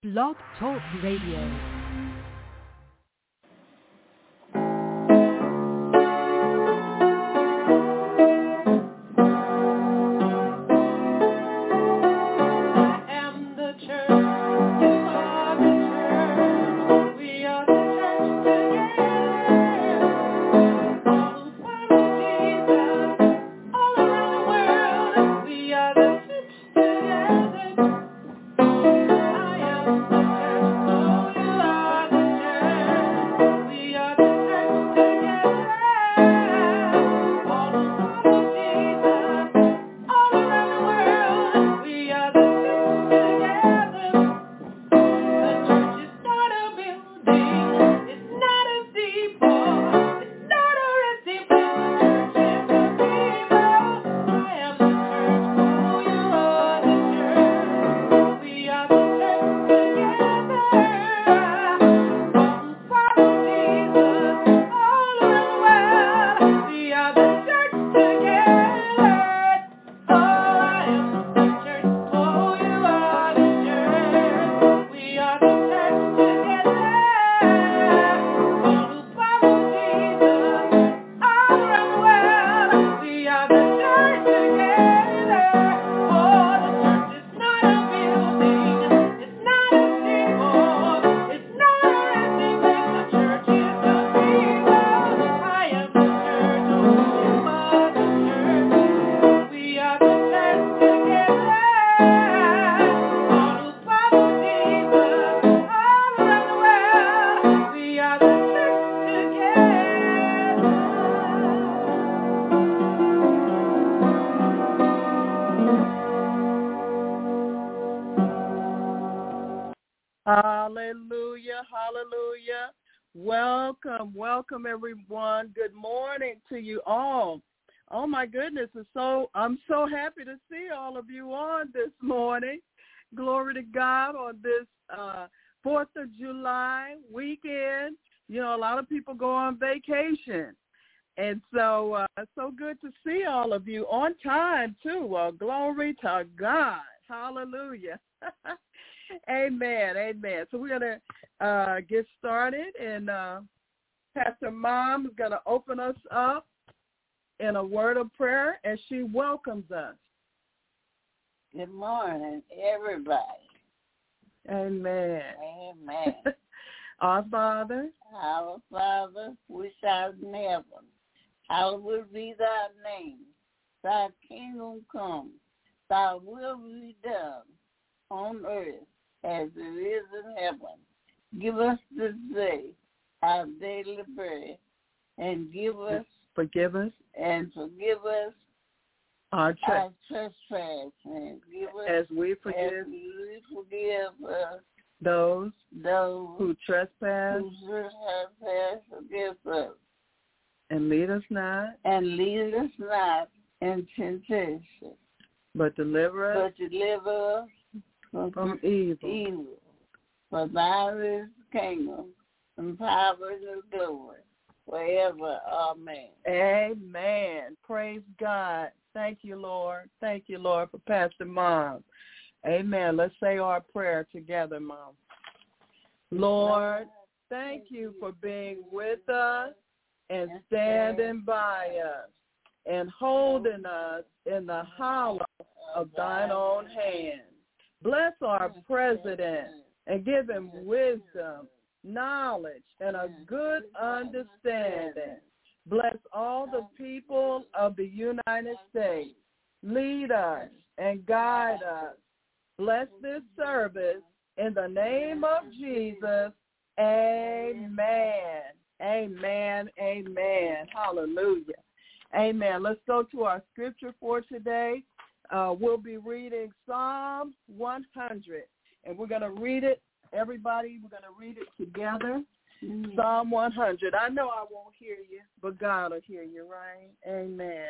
Blog Talk Radio. Hallelujah, hallelujah. Welcome everyone. Good morning to you all. Oh my goodness, I'm so happy to see all of you on this morning. Glory to God on this 4th of July weekend. You know, a lot of people go on vacation. And so it's so good to see all of you on time too. Well, glory to God. Hallelujah. Amen, amen. So we're going to get started, and Pastor Mom is going to open us up in a word of prayer as she welcomes us. Good morning, everybody. Amen. Amen. Our Father, which art in heaven, hallowed be thy name. Thy kingdom come, thy will be done on earth as it is in heaven. Give us this day our daily bread, and forgive us our trespass, and give us as we forgive those who trespass against us. And lead us not in temptation, but deliver us from evil. For thine is the kingdom, and power and glory, forever. Amen. Amen. Praise God. Thank you, Lord. Thank you, Lord, for Pastor Mom. Amen. Let's say our prayer together, Mom. Lord, thank you for being with us and standing by us and holding us in the hollow of thine own hand. Bless our president and give him wisdom, knowledge, and a good understanding. Bless all the people of the United States. Lead us and guide us. Bless this service in the name of Jesus. Amen. Amen. Amen. Hallelujah. Amen. Let's go to our scripture for today. We'll be reading Psalm 100, and we're going to read it. Everybody, we're going to read it together. Psalm 100. I know I won't hear you, but God will hear you, right? Amen.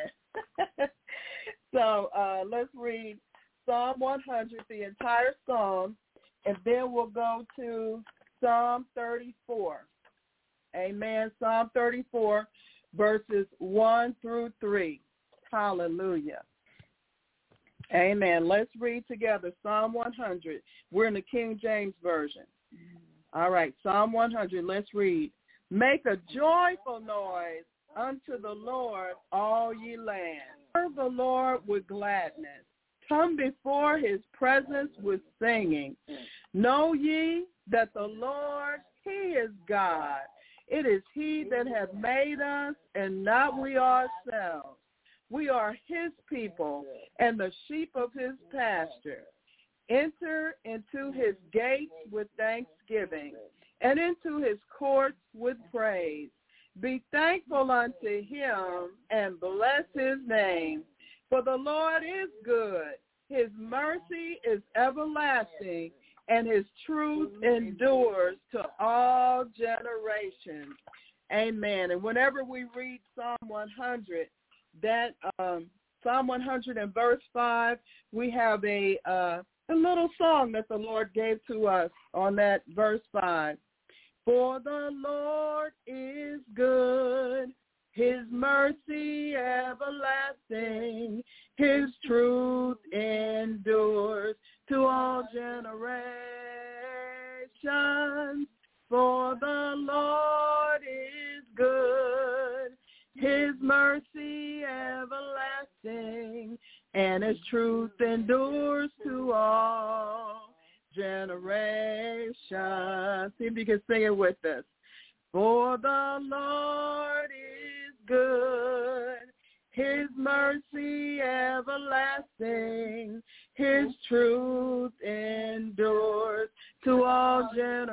So let's read Psalm 100, the entire psalm, and then we'll go to Psalm 34. Amen. Psalm 34, verses 1 through 3. Hallelujah. Amen. Let's read together Psalm 100. We're in the King James Version. All right, Psalm 100, let's read. Make a joyful noise unto the Lord, all ye lands. Serve the Lord with gladness. Come before his presence with singing. Know ye that the Lord, he is God. It is he that hath made us, and not we ourselves. We are his people, and the sheep of his pasture. Enter into his gates with thanksgiving, and into his courts with praise. Be thankful unto him, and bless his name. For the Lord is good. His mercy is everlasting, and his truth endures to all generations. Amen. And whenever we read Psalm 100, that Psalm 100 and verse 5, we have a little song that the Lord gave to us on that verse 5. For the Lord is good, his mercy everlasting, his truth endures to all generations. For the Lord is good, his mercy everlasting, and his truth endures to all generations. See if you can sing it with us. For the Lord is good, his mercy everlasting, his truth endures to all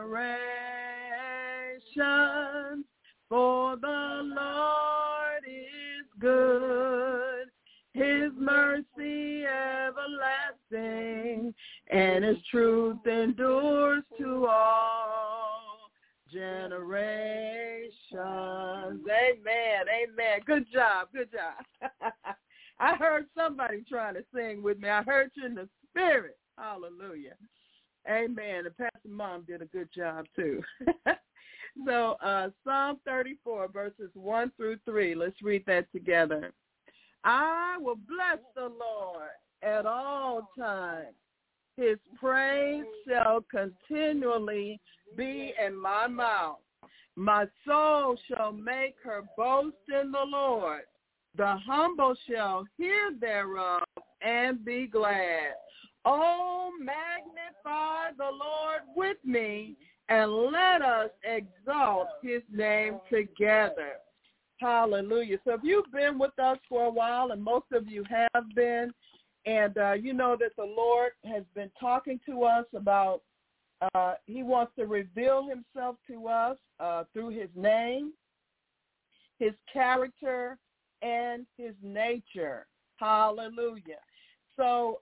generations. For the Lord is good, his mercy everlasting, and his truth endures to all generations. Amen, amen. Good job, good job. I heard somebody trying to sing with me. I heard you in the spirit. Hallelujah. Amen. And Pastor Mom did a good job too. So Psalm 34, verses 1 through 3. Let's read that together. I will bless the Lord at all times. His praise shall continually be in my mouth. My soul shall make her boast in the Lord. The humble shall hear thereof and be glad. Oh, magnify the Lord with me, and let us exalt his name together. Hallelujah. So if you've been with us for a while, and most of you have been, and you know that the Lord has been talking to us about he wants to reveal himself to us through his name, his character, and his nature. Hallelujah. So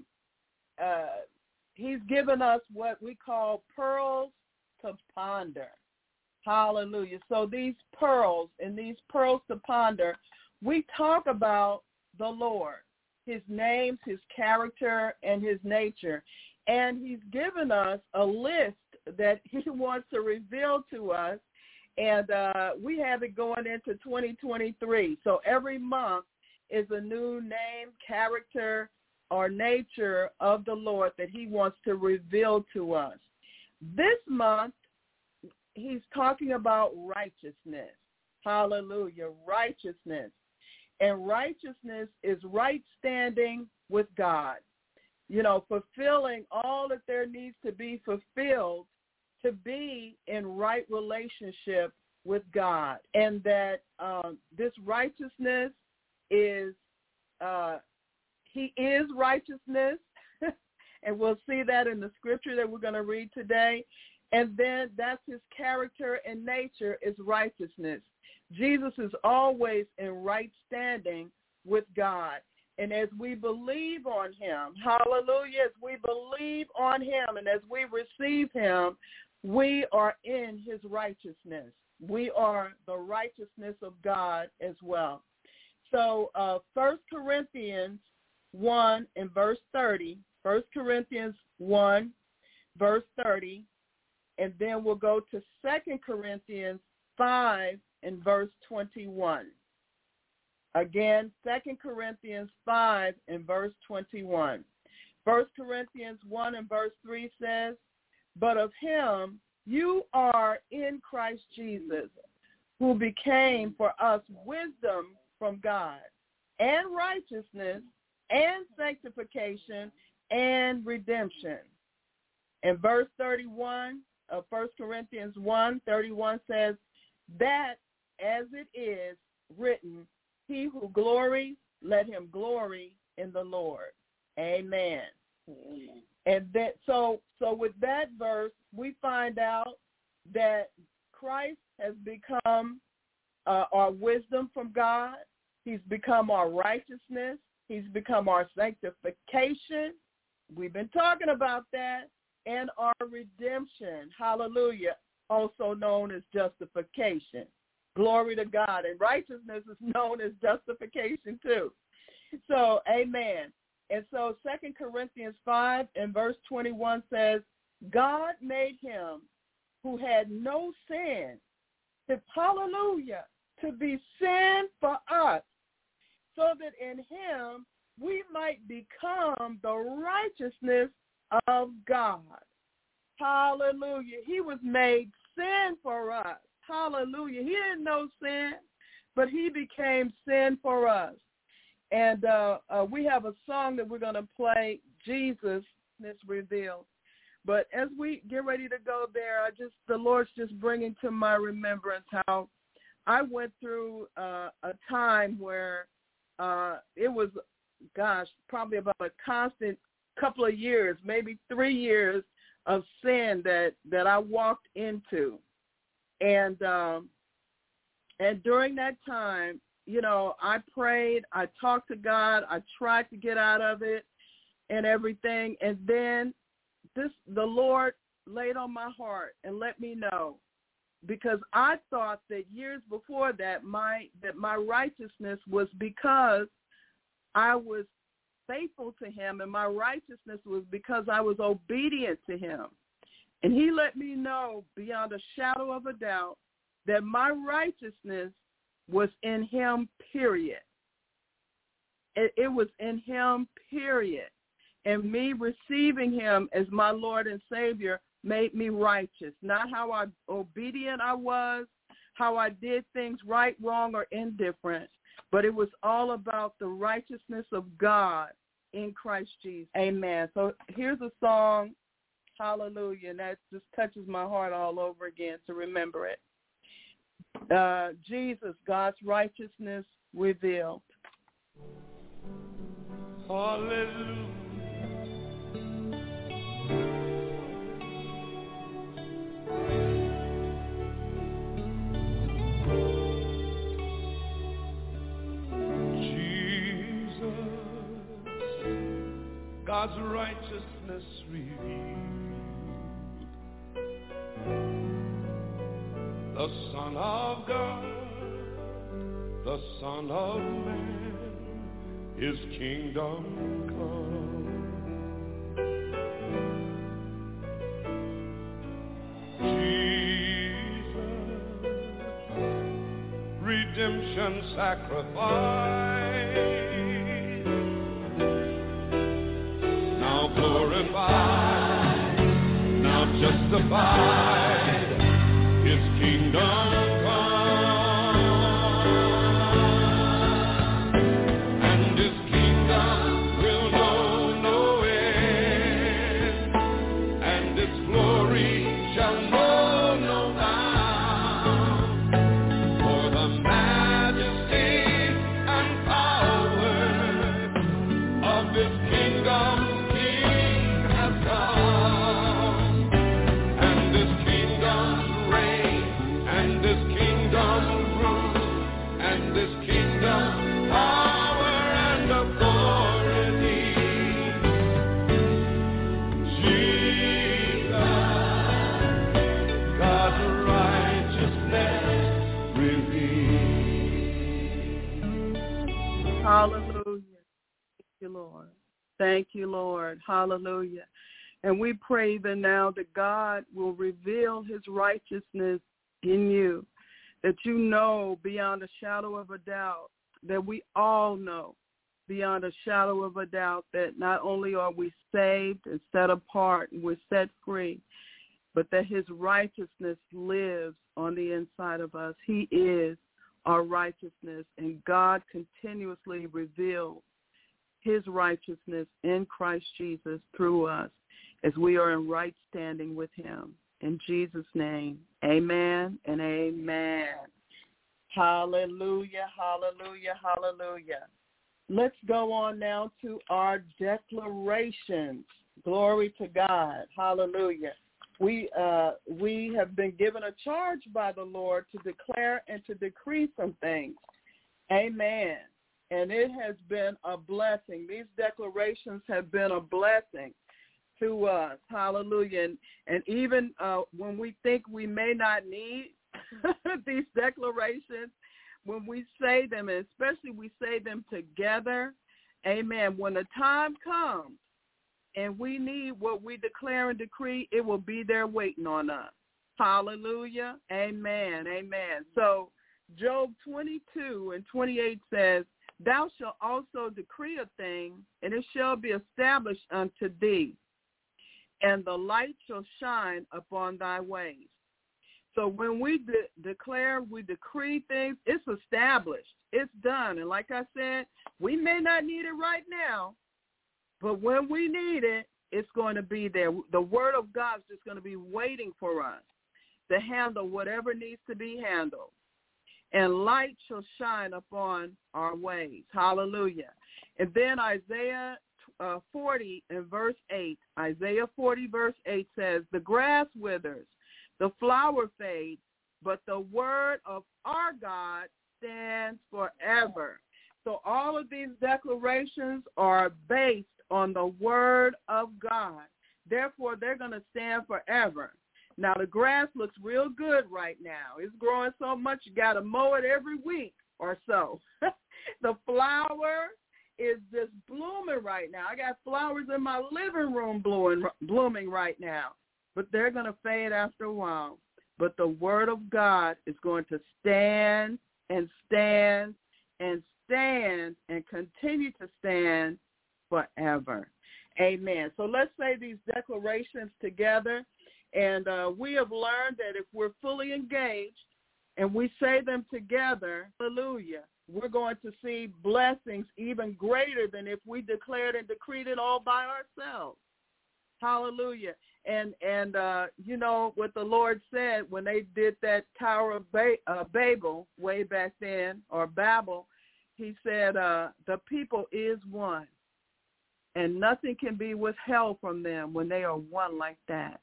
he's given us what we call pearls to ponder. Hallelujah. So these pearls to ponder, we talk about the Lord, his names, his character, and his nature. And he's given us a list that he wants to reveal to us. And we have it going into 2023. So every month is a new name, character, or nature of the Lord that he wants to reveal to us. This month, he's talking about righteousness. Hallelujah, righteousness. And righteousness is right standing with God. You know, fulfilling all that there needs to be fulfilled to be in right relationship with God. And that this righteousness is, he is righteousness. And we'll see that in the scripture that we're going to read today. And then that's his character and nature is righteousness. Jesus is always in right standing with God. And as we believe on him, hallelujah, as we believe on him and as we receive him, we are in his righteousness. We are the righteousness of God as well. So 1 Corinthians 1 and verse 30, 1 Corinthians 1, verse 30, and then we'll go to 2 Corinthians 5 and verse 21. Again, 2 Corinthians 5 and verse 21. 1 Corinthians 1 and verse 3 says, but of him you are in Christ Jesus, who became for us wisdom from God, and righteousness, and sanctification, and redemption. And verse 31 of 1 Corinthians 1:31 says, that as it is written, he who glories, let him glory in the Lord. Amen. Amen. And that so with that verse, we find out that Christ has become our wisdom from God. He's become our righteousness. He's become our sanctification. We've been talking about that. And our redemption. Hallelujah. Also known as justification. Glory to God. And righteousness is known as justification too. So, amen. And so 2 Corinthians 5 and verse 21 says, God made him who had no sin, hallelujah, to be sin for us, so that in him we might become the righteousness of God. Hallelujah. He was made sin for us. Hallelujah. He didn't know sin, but he became sin for us. And we have a song that we're going to play, Jesus is Revealed. But as we get ready to go there, the Lord's just bringing to my remembrance how I went through a time where it was, probably about a constant couple of years, maybe 3 years of sin that I walked into. And during that time, I prayed, I talked to God, I tried to get out of it and everything. And then the Lord laid on my heart and let me know, because I thought that years before that my righteousness was because I was faithful to him, and my righteousness was because I was obedient to him. And he let me know beyond a shadow of a doubt that my righteousness was in him, period. It was in him, period. And me receiving him as my Lord and Savior made me righteous. Not how obedient I was, how I did things right, wrong, or indifferent, but it was all about the righteousness of God in Christ Jesus. Amen. So here's a song, hallelujah, and that just touches my heart all over again to remember it. Jesus, God's righteousness revealed. Hallelujah. God's righteousness revealed, the Son of God, the Son of Man, his kingdom come. Jesus, redemption sacrifice, now glorified, now justified, his kingdom come, and his kingdom will know no end, and its glory shall know no bound, for the majesty and power of his kingdom. Hallelujah. Thank you, Lord. Thank you, Lord. Hallelujah. And we pray even now that God will reveal his righteousness in you, that you know beyond a shadow of a doubt, that we all know beyond a shadow of a doubt that not only are we saved and set apart and we're set free, but that his righteousness lives on the inside of us. He is our righteousness, and God continuously reveals his righteousness in Christ Jesus through us as we are in right standing with him. In Jesus' name, amen and amen. Hallelujah, hallelujah, hallelujah. Let's go on now to our declarations. Glory to God. Hallelujah. We have been given a charge by the Lord to declare and to decree some things. Amen. And it has been a blessing. These declarations have been a blessing to us. Hallelujah. And even when we think we may not need these declarations, when we say them, and especially we say them together, amen, when the time comes and we need what we declare and decree, it will be there waiting on us. Hallelujah. Amen. Amen. So Job 22:28 says, thou shalt also decree a thing, and it shall be established unto thee, and the light shall shine upon thy ways. So when we declare, we decree things, it's established. It's done. And like I said, we may not need it right now, but when we need it, it's going to be there. The word of God is just going to be waiting for us to handle whatever needs to be handled. And light shall shine upon our ways. Hallelujah. And then Isaiah 40 and verse 8. Isaiah 40 verse 8 says, the grass withers, the flower fades, but the word of our God stands forever. So all of these declarations are based on the word of God. Therefore, they're going to stand forever. Now, the grass looks real good right now. It's growing so much you got to mow it every week or so. The flower is just blooming right now. I got flowers in my living room blooming right now. But they're going to fade after a while. But the word of God is going to stand and stand and stand and continue to stand forever. Amen. So let's say these declarations together. And we have learned that if we're fully engaged and we say them together, hallelujah, we're going to see blessings even greater than if we declared and decreed it all by ourselves. Hallelujah. And you know what the Lord said when they did that Tower of Babel way back then, or Babel, he said the people is one, and nothing can be withheld from them when they are one like that.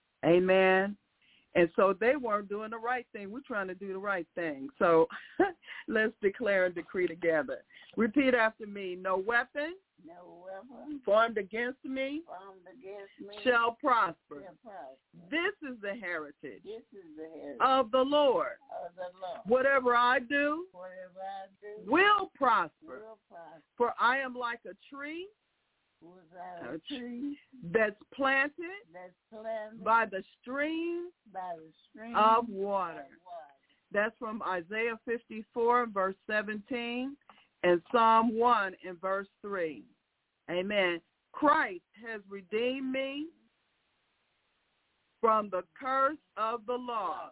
Amen. And so they weren't doing the right thing. We're trying to do the right thing. So let's declare and decree together. Repeat after me. No weapon formed against me shall prosper. This is the heritage of the Lord. Whatever I do will prosper. For I am like a tree that's planted by the stream of water. That's from Isaiah 54, verse 17, and Psalm 1 and verse 3. Amen. Christ has redeemed me from the curse of the law.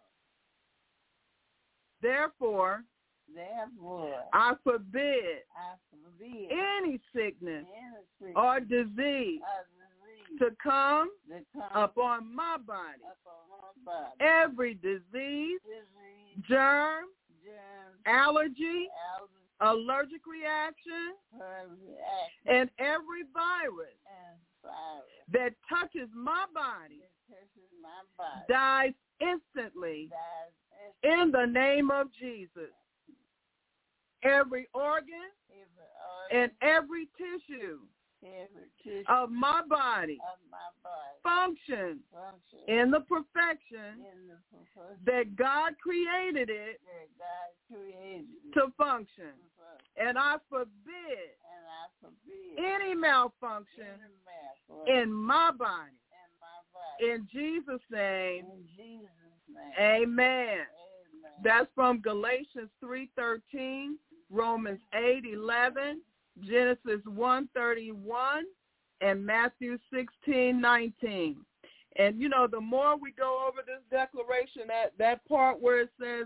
Therefore, I forbid any sickness or disease to come upon my body. Every disease, germ, allergy, allergic reaction, and every virus that touches my body dies instantly in the name of Jesus. Every organ and every tissue of my body functions in the perfection that God created it to function. And I forbid any malfunction in my body. In Jesus' name, amen. That's from Galatians 3:13. Romans 8:11, Genesis 1:31, and Matthew 16:19. And, you know, the more we go over this declaration, that part where it says,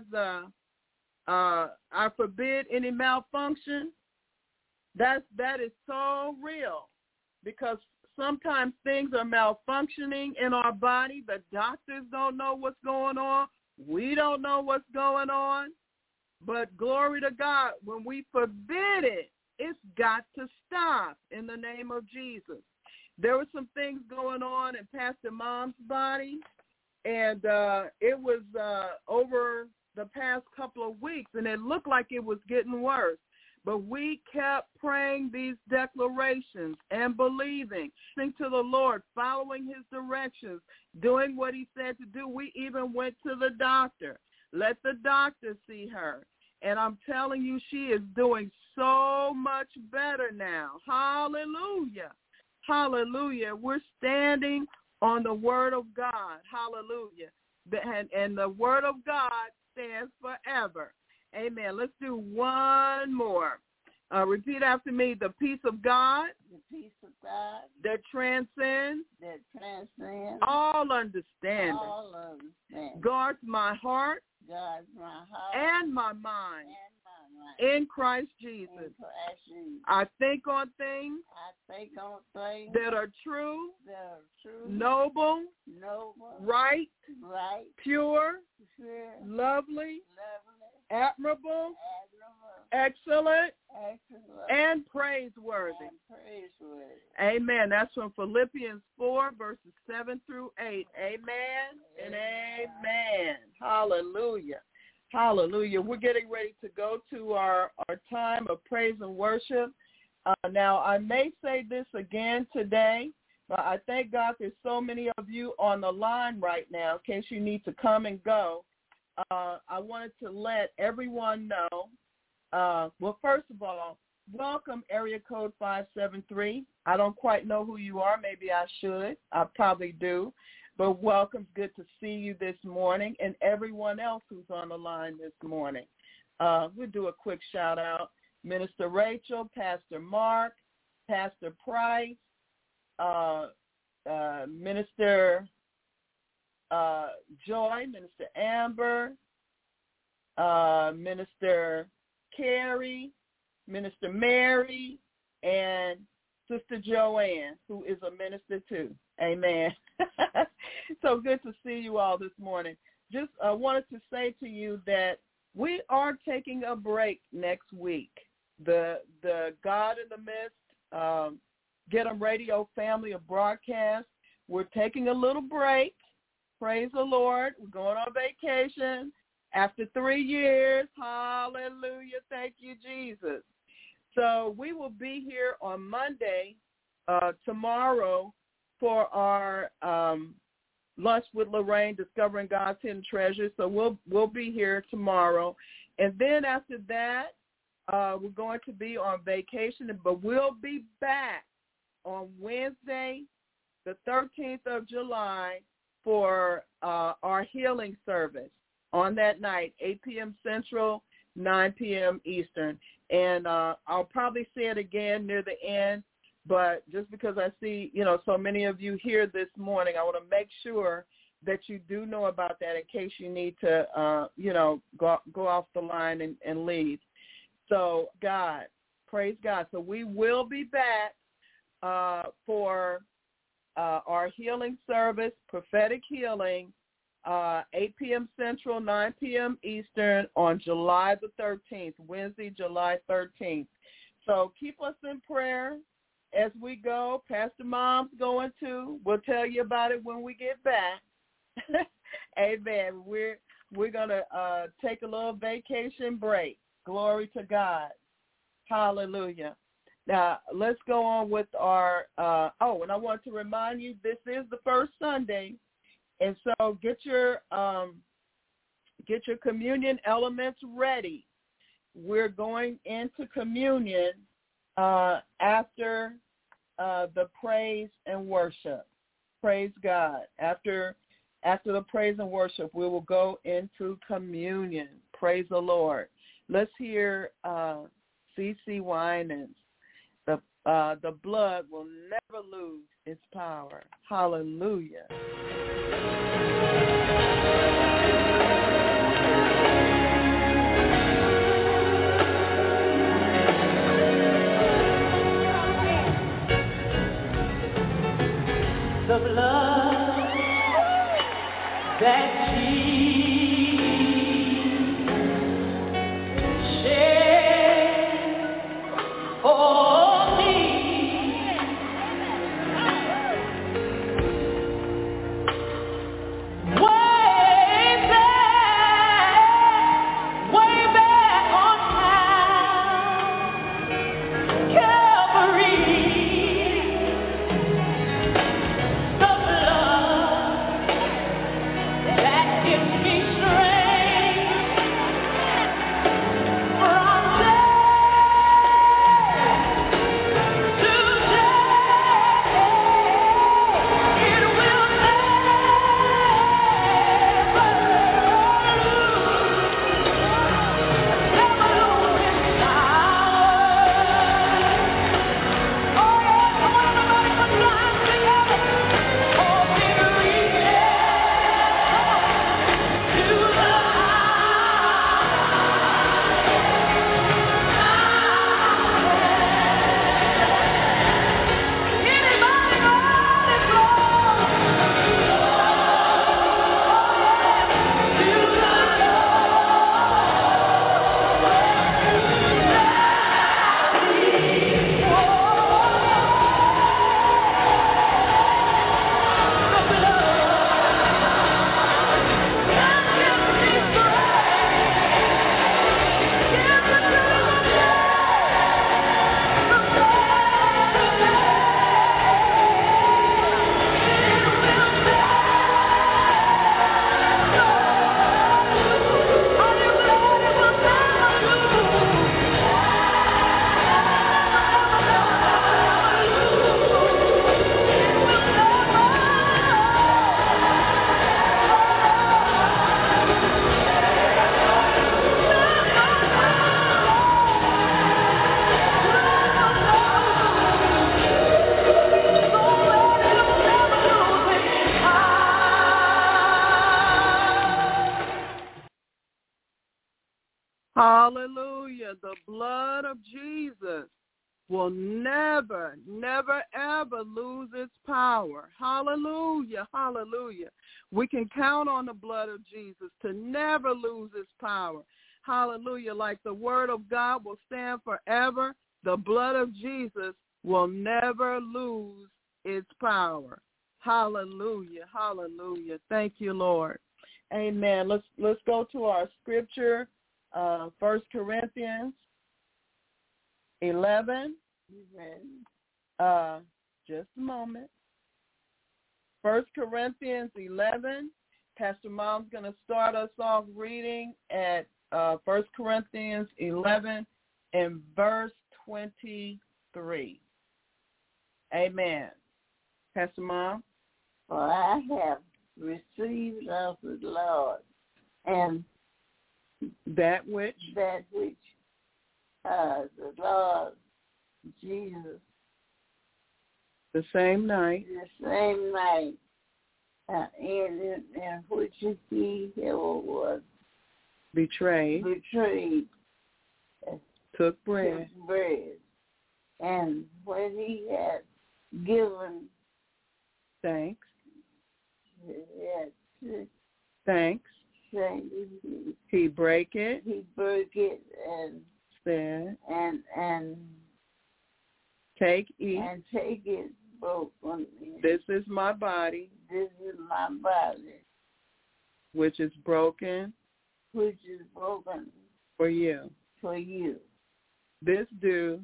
I forbid any malfunction, that is so real, because sometimes things are malfunctioning in our body. The doctors don't know what's going on. We don't know what's going on. But glory to God, when we forbid it, it's got to stop in the name of Jesus. There were some things going on in Pastor Mom's body, and it was over the past couple of weeks, and it looked like it was getting worse. But we kept praying these declarations and believing, listening to the Lord, following his directions, doing what he said to do. We even went to the doctor. Let the doctor see her. And I'm telling you, she is doing so much better now. Hallelujah. Hallelujah. We're standing on the word of God. Hallelujah. And the word of God stands forever. Amen. Let's do one more. Repeat after me. The peace of God. The peace of God. That transcends. That transcends. All understanding. All understanding. Guards my heart. Guards my heart. And my mind. And my mind. In Christ Jesus. In Christ Jesus. I think on things. I think on things. That are true. That are true. Noble. Noble. Right. Right. Pure. Pure. Lovely. Lovely. Admirable. Admirable. Excellent. Excellent. And praiseworthy. And praiseworthy. Amen. That's from Philippians 4, verses 7 through 8. Amen and amen. Hallelujah. Hallelujah. We're getting ready to go to our time of praise and worship. Now, I may say this again today, but I thank God there's so many of you on the line right now in case you need to come and go. I wanted to let everyone know. Well, first of all, welcome, area code 573. I don't quite know who you are. Maybe I should. I probably do. But welcome. Good to see you this morning, and everyone else who's on the line this morning. We'll do a quick shout-out. Minister Rachel, Pastor Mark, Pastor Price, Minister Joy, Minister Amber, Minister Carrie, Minister Mary, and Sister Joanne, who is a minister too. Amen. So good to see you all this morning. Just wanted to say to you that we are taking a break next week. The God in the Midst, Get 'em Radio family of broadcast, we're taking a little break. Praise the Lord. We're going on vacation after 3 years. Hallelujah. Thank you, Jesus. So we will be here on Monday, tomorrow, for our Lunch with Lorraine, Discovering God's Hidden Treasures. So we'll be here tomorrow. And then after that, we're going to be on vacation, but we'll be back on Wednesday, the 13th of July, for our healing service on that night, 8 p.m. Central, 9 p.m. Eastern. And I'll probably say it again near the end, but just because I see, so many of you here this morning, I want to make sure that you do know about that in case you need to, go off the line and leave. So God, praise God. So we will be back for our healing service, prophetic healing, 8 p.m. Central, 9 p.m. Eastern on July the 13th, Wednesday, July 13th. So keep us in prayer as we go. Pastor Mom's going to. We'll tell you about it when we get back. Amen. We're going to take a little vacation break. Glory to God. Hallelujah. Now, let's go on with our, and I want to remind you, this is the first Sunday, and so get your communion elements ready. We're going into communion after the praise and worship. Praise God. After the praise and worship, we will go into communion. Praise the Lord. Let's hear C.C. Winans. The blood will never lose its power. Hallelujah. The blood that Jesus shed for me. Way back on Calvary. The blood that gives me strength from day to day. It will never lose its power. Oh yeah, come on, everybody, put your hands together. Oh, it reaches to the anybody know it flows? To the Hallelujah. The blood of Jesus will never, never, ever lose its power. Hallelujah. Hallelujah. We can count on the blood of Jesus to never lose its power. Hallelujah. Like the word of God will stand forever, the blood of Jesus will never lose its power. Hallelujah. Hallelujah. Thank you, Lord. Amen. Let's go to our scripture. 1 Corinthians 11. Just a moment. 1 Corinthians 11. Pastor Mom's going to start us off reading at 1 Corinthians 11 and verse 23. Amen. Pastor Mom. For I have received of the Lord, and that which the Lord Jesus, the same night in which he was betrayed, took bread, and when he had given thanks, he broke it, and said, and take, eat, and take it broken. This is my body, which is broken for you. This do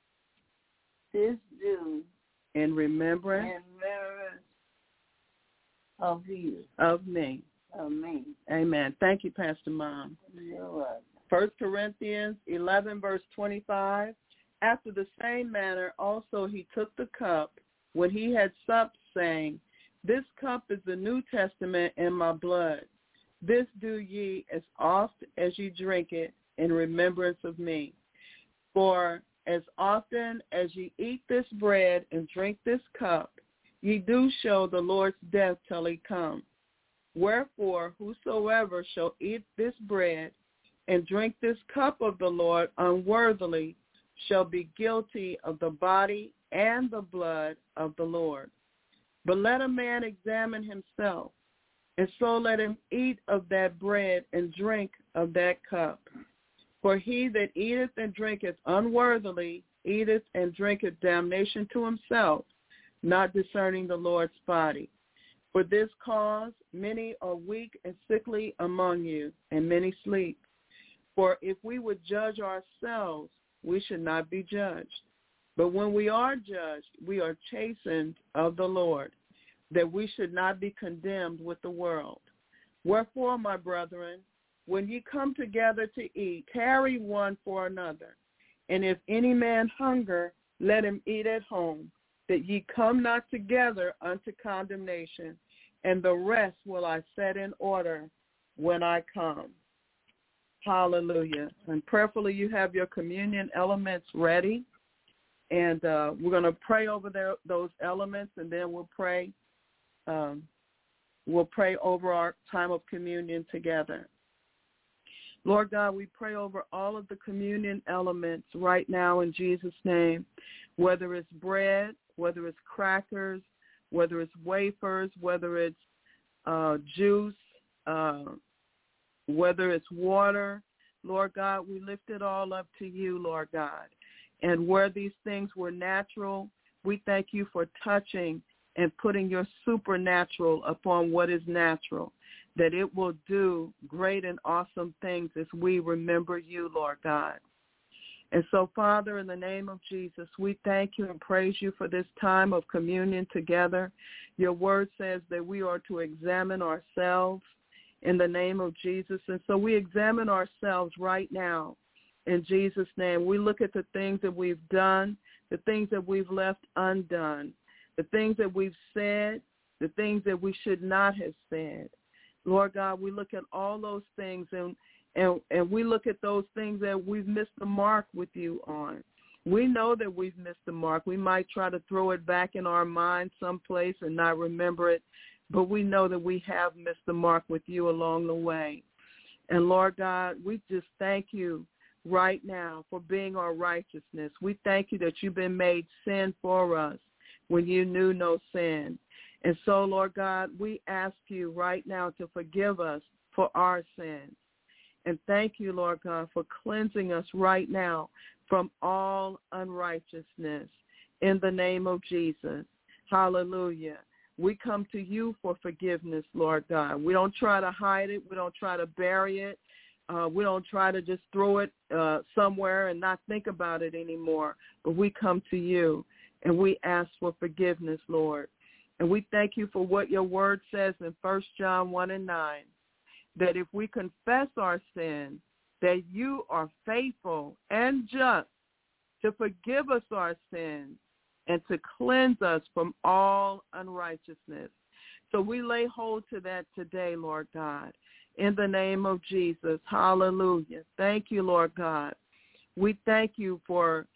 in remembrance of you. Of me. Amen. Thank you, Pastor Mom. You're welcome. 1 Corinthians 11, verse 25. After the same manner also he took the cup when he had supped, saying, This cup is the New Testament in my blood. This do ye as oft as ye drink it in remembrance of me. For as often as ye eat this bread and drink this cup, ye do show the Lord's death till he come. Wherefore, whosoever shall eat this bread and drink this cup of the Lord unworthily shall be guilty of the body and the blood of the Lord. But let a man examine himself, and so let him eat of that bread and drink of that cup. For he that eateth and drinketh unworthily eateth and drinketh damnation to himself, not discerning the Lord's body. For this cause many are weak and sickly among you, and many sleep. For if we would judge ourselves, we should not be judged. But when we are judged, we are chastened of the Lord, that we should not be condemned with the world. Wherefore, my brethren, when ye come together to eat, tarry one for another. And if any man hunger, let him eat at home, that ye come not together unto condemnation, and the rest will I set in order when I come. Hallelujah. And prayerfully you have your communion elements ready. And we're going to pray over those elements, and then we'll pray over our time of communion together. Lord God, we pray over all of the communion elements right now in Jesus' name, whether it's bread, whether it's crackers, whether it's wafers, whether it's juice, whether it's water. Lord God, we lift it all up to you, Lord God. And where these things were natural, we thank you for touching and putting your supernatural upon what is natural, that it will do great and awesome things as we remember you, Lord God. And so, Father, in the name of Jesus, we thank you and praise you for this time of communion together. Your word says that we are to examine ourselves in the name of Jesus. And so we examine ourselves right now in Jesus' name. We look at the things that we've done, the things that we've left undone, the things that we've said, the things that we should not have said. Lord God, we look at all those things, and we look at those things that we've missed the mark with you on. We know that we've missed the mark. We might try to throw it back in our mind someplace and not remember it, but we know that we have missed the mark with you along the way. And Lord God, we just thank you right now for being our righteousness. We thank you that you've been made sin for us when you knew no sin. And so, Lord God, we ask you right now to forgive us for our sins. And thank you, Lord God, for cleansing us right now from all unrighteousness in the name of Jesus. Hallelujah. We come to you for forgiveness, Lord God. We don't try to hide it. We don't try to bury it. We don't try to just throw it somewhere and not think about it anymore. But we come to you and we ask for forgiveness, Lord. And we thank you for what your word says in 1 John 1:9, that if we confess our sins, that you are faithful and just to forgive us our sins and to cleanse us from all unrighteousness. So we lay hold to that today, Lord God, in the name of Jesus. Hallelujah. Thank you, Lord God. We thank you for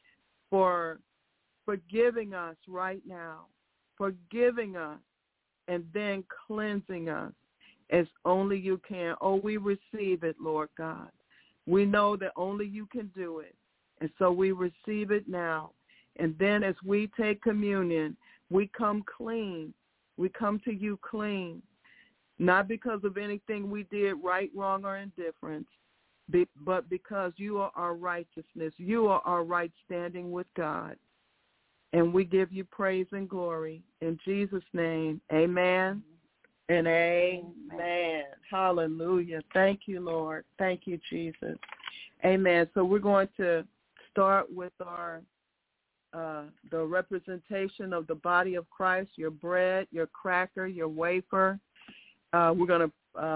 forgiving us right now, forgiving us and then cleansing us as only you can. Oh, we receive it, Lord God. We know that only you can do it. And so we receive it now. And then as we take communion, we come clean. We come to you clean, not because of anything we did right, wrong, or indifference, but because you are our righteousness. You are our right standing with God. And we give you praise and glory. In Jesus' name, amen and amen. Hallelujah. Thank you, Lord. Thank you, Jesus. Amen. So we're going to start with our the representation of the body of Christ, your bread, your cracker, your wafer. We're going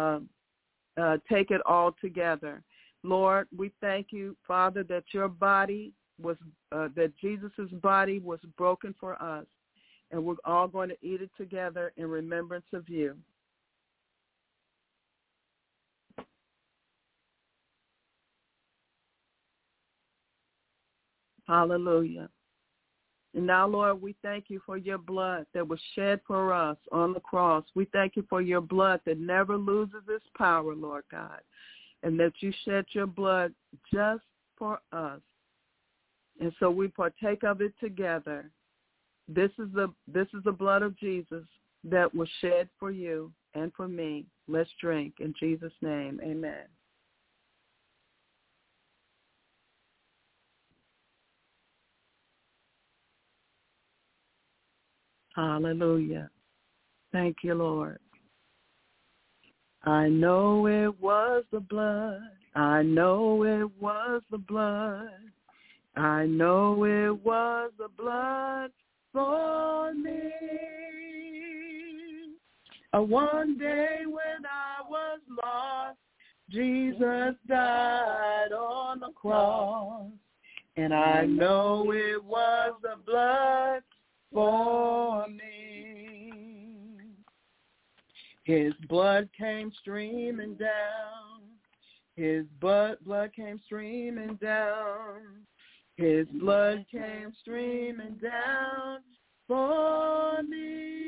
to take it all together. Lord, we thank you, Father, that your body was, that Jesus' body was broken for us, and we're all going to eat it together in remembrance of you. Hallelujah. And now, Lord, we thank you for your blood that was shed for us on the cross. We thank you for your blood that never loses its power, Lord God, and that you shed your blood just for us. And so we partake of it together. This is the blood of Jesus that was shed for you and for me. Let's drink in Jesus' name. Amen. Hallelujah. Thank you, Lord. I know it was the blood. I know it was the blood. I know it was the blood for me. One day when I was lost, Jesus died on the cross. And I know it was the blood for me. His blood came streaming down. His blood came streaming down. His blood came streaming down for me.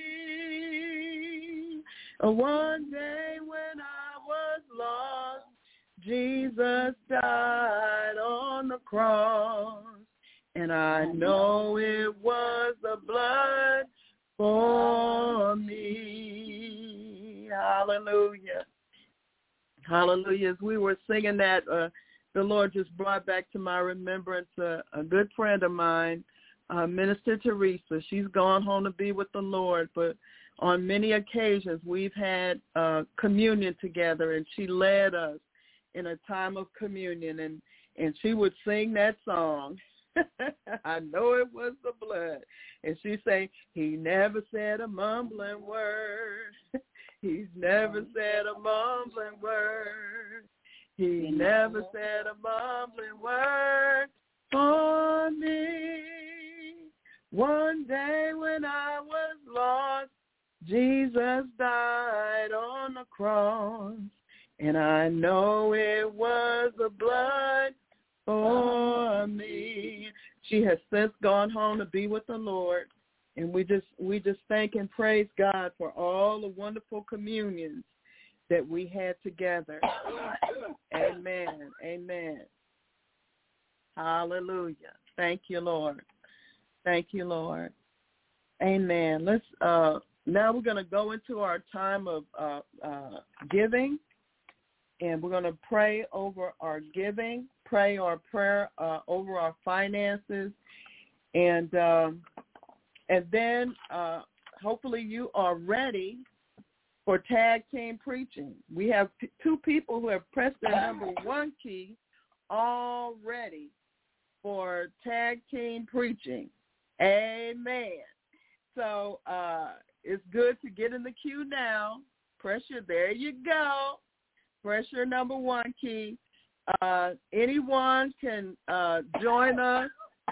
One day when I was lost, Jesus died on the cross. And I know it was the blood for me. Hallelujah. Hallelujah. As we were singing that, the Lord just brought back to my remembrance a good friend of mine, Minister Teresa. She's gone home to be with the Lord, but on many occasions we've had communion together, and she led us in a time of communion, and she would sing that song. I know it was the blood. And she say, he never said a mumbling word. He's never said a mumbling word. He never said a mumbling word for me. One day when I was lost, Jesus died on the cross. And I know it was the blood for me. She has since gone home to be with the Lord, and we just thank and praise God for all the wonderful communions that we had together. Amen. Amen. Hallelujah. Thank you, Lord. Thank you, Lord. Amen. Let's now we're going to go into our time of giving, and we're going to pray over our giving. Pray our prayer over our finances, and then hopefully you are ready for tag team preaching. We have two people who have pressed their number 1 key already for tag team preaching. Amen. So it's good to get in the queue now. There you go. Press your number 1 key. Anyone can join us.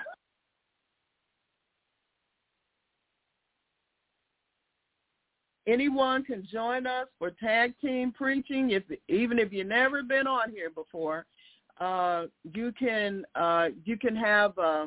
Anyone can join us for tag team preaching. Even if you've never been on here before, you can have a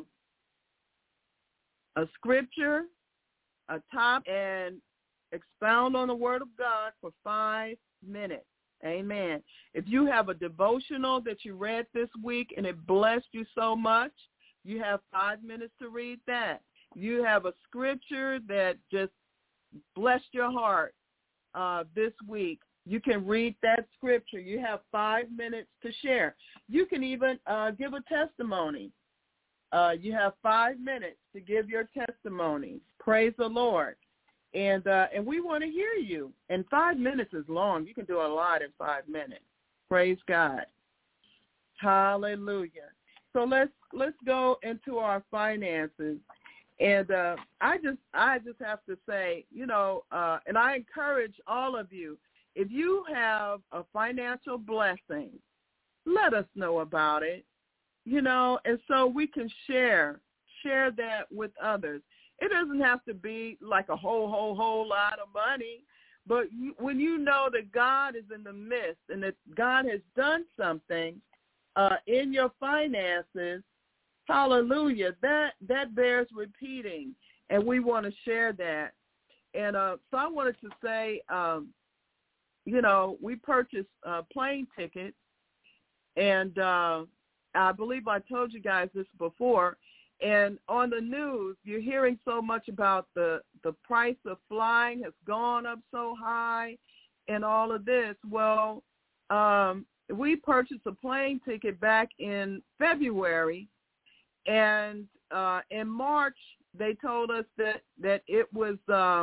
scripture, a topic, and expound on the Word of God for 5 minutes. Amen. If you have a devotional that you read this week and it blessed you so much, you have 5 minutes to read that. You have a scripture that just blessed your heart this week. You can read that scripture. You have 5 minutes to share. You can even give a testimony. You have 5 minutes to give your testimony. Praise the Lord. And we want to hear you. And 5 minutes is long. You can do a lot in 5 minutes. Praise God. Hallelujah. So let's go into our finances. And I just have to say, and I encourage all of you, if you have a financial blessing, let us know about it, and so we can share that with others. It doesn't have to be like a whole lot of money, but when you know that God is in the midst and that God has done something in your finances, Hallelujah. That bears repeating, and we want to share that. And so I wanted to say, we purchased plane tickets, and I believe I told you guys this before, and on the news, you're hearing so much about the price of flying has gone up so high and all of this. Well, we purchased a plane ticket back in February, and in March, they told us that it was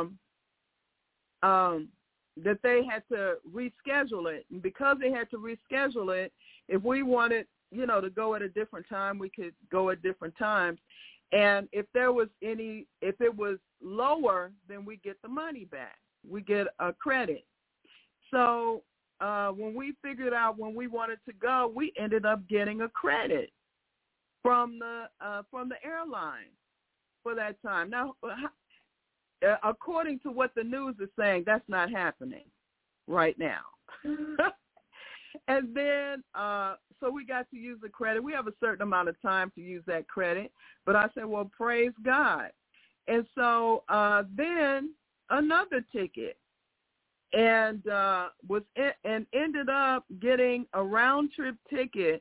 that they had to reschedule it. And because they had to reschedule it, if we wanted, to go at a different time, we could go at different times. And if it was lower, then we get the money back. We get a credit. So when we figured out when we wanted to go, we ended up getting a credit from the airline for that time. Now, according to what the news is saying, that's not happening right now. And then, so we got to use the credit. We have a certain amount of time to use that credit. But I said, well, praise God. And so then another ticket, and ended up getting a round-trip ticket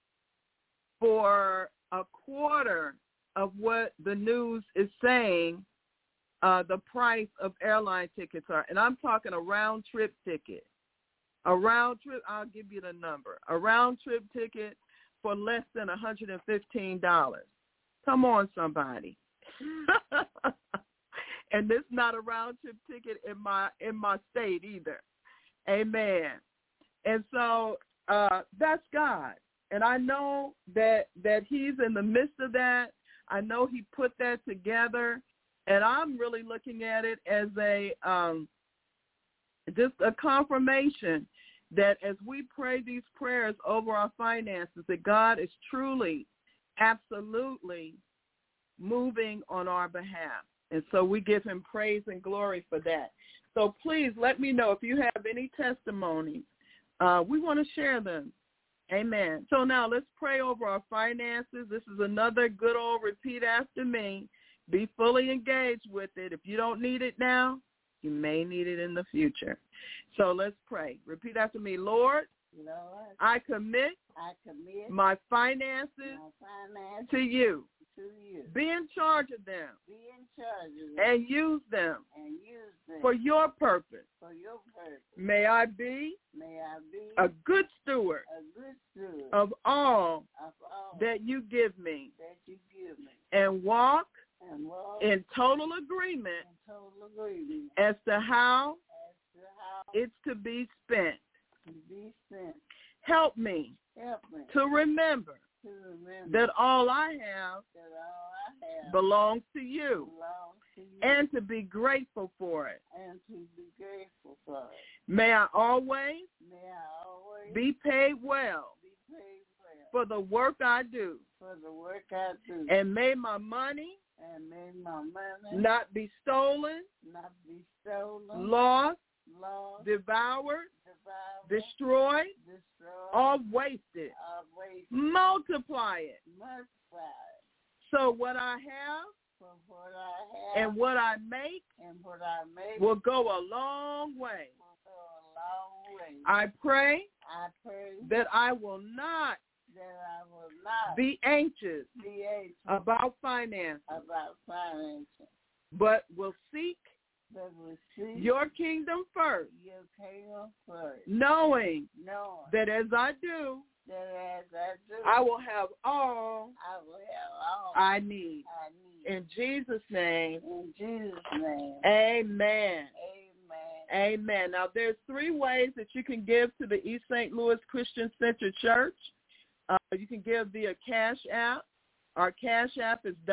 for a quarter of what the news is saying the price of airline tickets are. And I'm talking a round-trip ticket. A round-trip, I'll give you the number. A round-trip ticket for less than $115. Come on, somebody. And this is not a round-trip ticket in my state either. Amen. And so that's God. And I know that he's in the midst of that. I know he put that together. And I'm really looking at it as just a confirmation that as we pray these prayers over our finances, that God is truly, absolutely moving on our behalf. And so we give him praise and glory for that. So please let me know if you have any testimonies. We want to share them. Amen. So now let's pray over our finances. This is another good old repeat after me. Be fully engaged with it. If you don't need it now, you may need it in the future. So let's pray. Repeat after me. Lord, I commit my finances to you. Be in charge of them. And use them for your purpose. May I be a good steward of all that you give me. And walk in total agreement as to how it's to be spent. Help me to remember that all I have belongs to you, and to be grateful for it. May I always be paid well for the work I do. And may my money not be stolen, lost, devoured, destroyed, or wasted. Multiply it. So what I have and what I make will go a long way. I pray that I will not be anxious about finances, but will seek your kingdom first, knowing that as I do, I will have all I need. In Jesus' name, amen. Amen. Now, there's 3 ways that you can give to the East St. Louis Christian Center Church. You can give via Cash App. Our Cash App is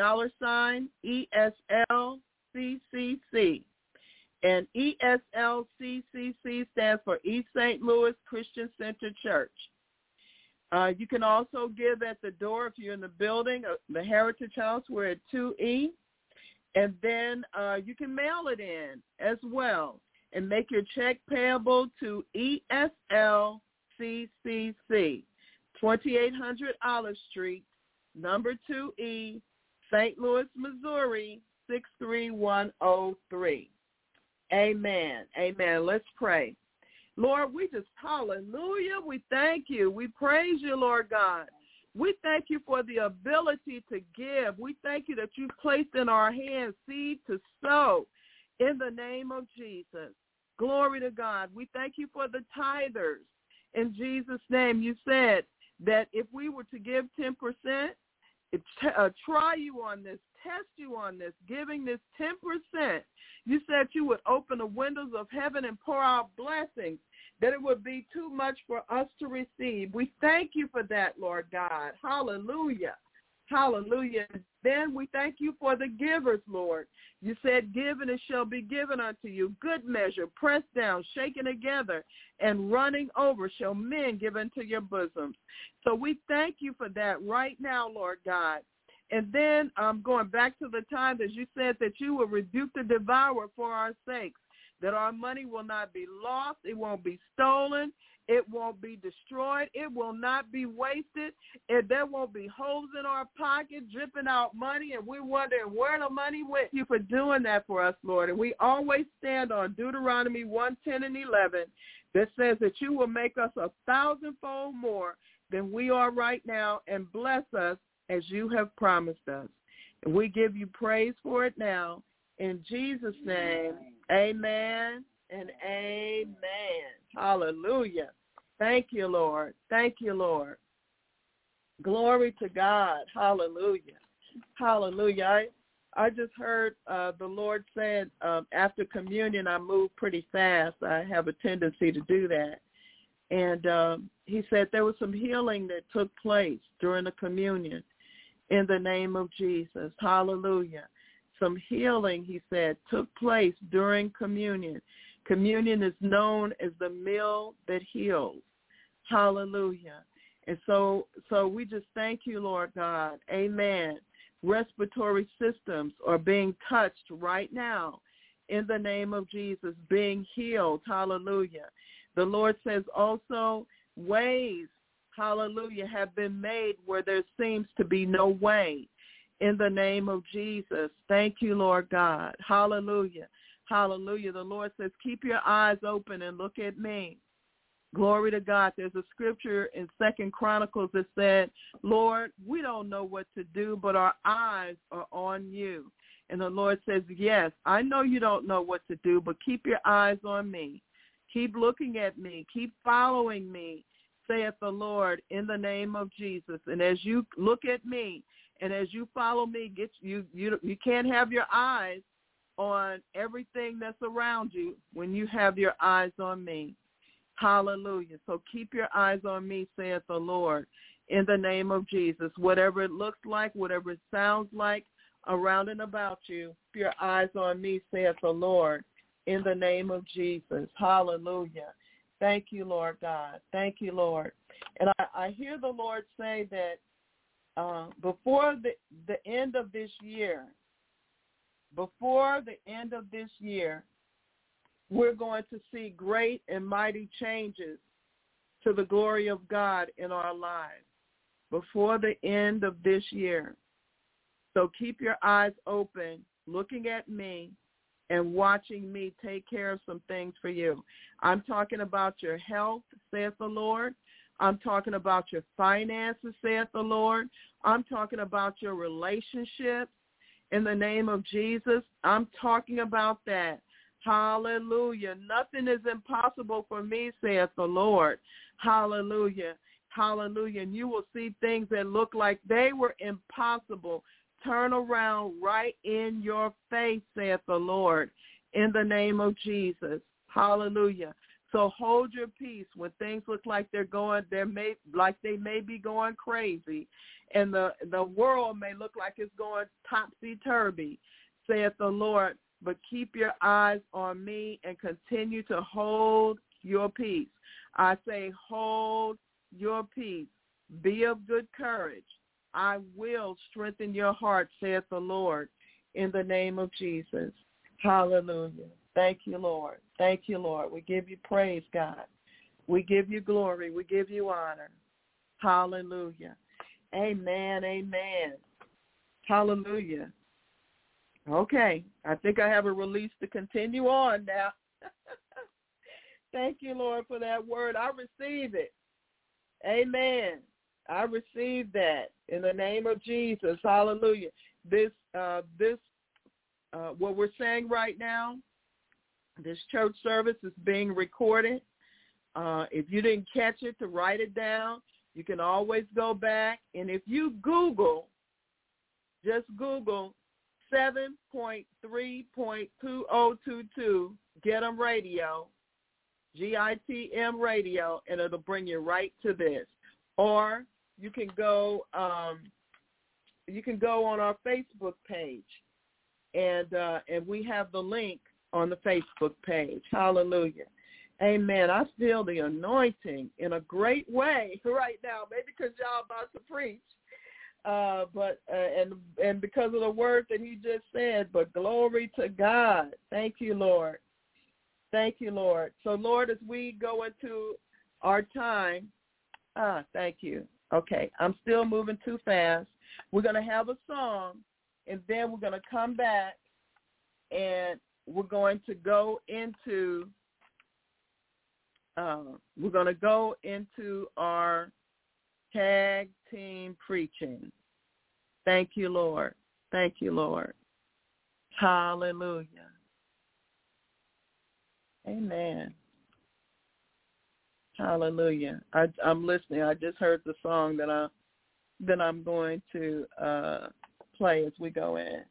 $ESLCCC. And ESLCCC stands for East St. Louis Christian Center Church. You can also give at the door if you're in the building, the Heritage House. We're at 2E. And then you can mail it in as well and make your check payable to ESLCCC, 2800 Olive Street, number 2E, St. Louis, Missouri, 63103. Amen. Amen. Let's pray. Lord, we just, hallelujah, we thank you. We praise you, Lord God. We thank you for the ability to give. We thank you that you've placed in our hands seed to sow in the name of Jesus. Glory to God. We thank you for the tithers. In Jesus' name, you said that if we were to give 10%, try you on this, test you on this, giving this 10%, you said you would open the windows of heaven and pour out blessings, that it would be too much for us to receive. We thank you for that, Lord God. Hallelujah. Hallelujah. Then we thank you for the givers, Lord. You said, give and it shall be given unto you. Good measure, pressed down, shaken together, and running over shall men give into your bosoms. So we thank you for that right now, Lord God. And then going back to the time that you said that you will rebuke the devourer for our sakes, that our money will not be lost, it won't be stolen, it won't be destroyed, it will not be wasted, and there won't be holes in our pocket dripping out money, and we're wondering where the money went. Thank you for doing that for us, Lord. And we always stand on Deuteronomy 1:10 and 11 that says that you will make us 1,000-fold more than we are right now and bless us as you have promised us. And we give you praise for it now. In Jesus' name, amen and amen. Hallelujah. Thank you, Lord. Thank you, Lord. Glory to God. Hallelujah. Hallelujah. I just heard the Lord said after communion, I move pretty fast. I have a tendency to do that. And he said there was some healing that took place during the communion in the name of Jesus. Hallelujah. Some healing, he said, took place during communion. Communion is known as the meal that heals. Hallelujah. And so we just thank you, Lord God. Amen. Respiratory systems are being touched right now in the name of Jesus, being healed. Hallelujah. The Lord says also ways, hallelujah, have been made where there seems to be no way. In the name of Jesus. Thank you, Lord God. Hallelujah. Hallelujah. The Lord says, keep your eyes open and look at me. Glory to God. There's a scripture in 2 Chronicles that said, Lord, we don't know what to do, but our eyes are on you. And the Lord says, yes, I know you don't know what to do, but keep your eyes on me. Keep looking at me. Keep following me, saith the Lord, in the name of Jesus. And as you look at me, and as you follow me, you can't have your eyes on everything that's around you when you have your eyes on me. Hallelujah. So keep your eyes on me, saith the Lord, in the name of Jesus. Whatever it looks like, whatever it sounds like around and about you, keep your eyes on me, saith the Lord, in the name of Jesus. Hallelujah. Thank you, Lord God. Thank you, Lord. And I hear the Lord say that before the end of this year, we're going to see great and mighty changes to the glory of God in our lives before the end of this year. So keep your eyes open, looking at me and watching me take care of some things for you. I'm talking about your health, saith the Lord. I'm talking about your finances, saith the Lord. I'm talking about your relationships in the name of Jesus. I'm talking about that. Hallelujah. Nothing is impossible for me, saith the Lord. Hallelujah. Hallelujah. And you will see things that look like they were impossible turn around right in your face, saith the Lord, in the name of Jesus. Hallelujah. So hold your peace when things look like they may be going crazy, and the world may look like it's going topsy-turvy, saith the Lord. But keep your eyes on me and continue to hold your peace. I say hold your peace. Be of good courage. I will strengthen your heart, saith the Lord, in the name of Jesus. Hallelujah. Thank you, Lord. Thank you, Lord. We give you praise, God. We give you glory. We give you honor. Hallelujah. Amen. Amen. Hallelujah. Okay. I think I have a release to continue on now. Thank you, Lord, for that word. I receive it. Amen. I receive that in the name of Jesus. Hallelujah. What we're saying right now, this church service is being recorded. If you didn't catch it, to write it down. You can always go back. And if you just Google 7.3.2022 GITM Radio, GITM Radio, and it'll bring you right to this. Or you can go on our Facebook page, and we have the link on the Facebook page. Hallelujah. Amen. I feel the anointing in a great way right now, maybe because y'all about to preach, but because of the word that he just said, but glory to God. Thank you, Lord. Thank you, Lord. So, Lord, as we go into our time, thank you. Okay, I'm still moving too fast. We're going to have a song, and then we're going to come back, and we're going to go into our tag team preaching. Thank you, Lord. Thank you, Lord. Hallelujah. Amen. Hallelujah. I'm listening. I just heard the song that I'm going to play as we go in.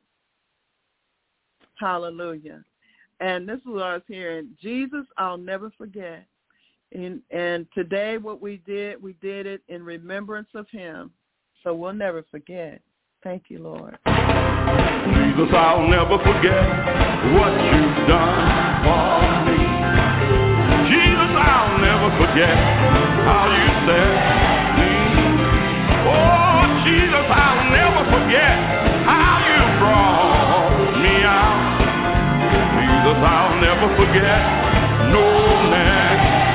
Hallelujah. And this is what I was hearing. Jesus, I'll never forget. And today what we did it in remembrance of him. So we'll never forget. Thank you, Lord. Jesus, I'll never forget what you've done for me. Jesus, I'll never forget how you set me. Oh, Jesus, I'll never forget how you brought me out. Jesus, I'll never forget, no man.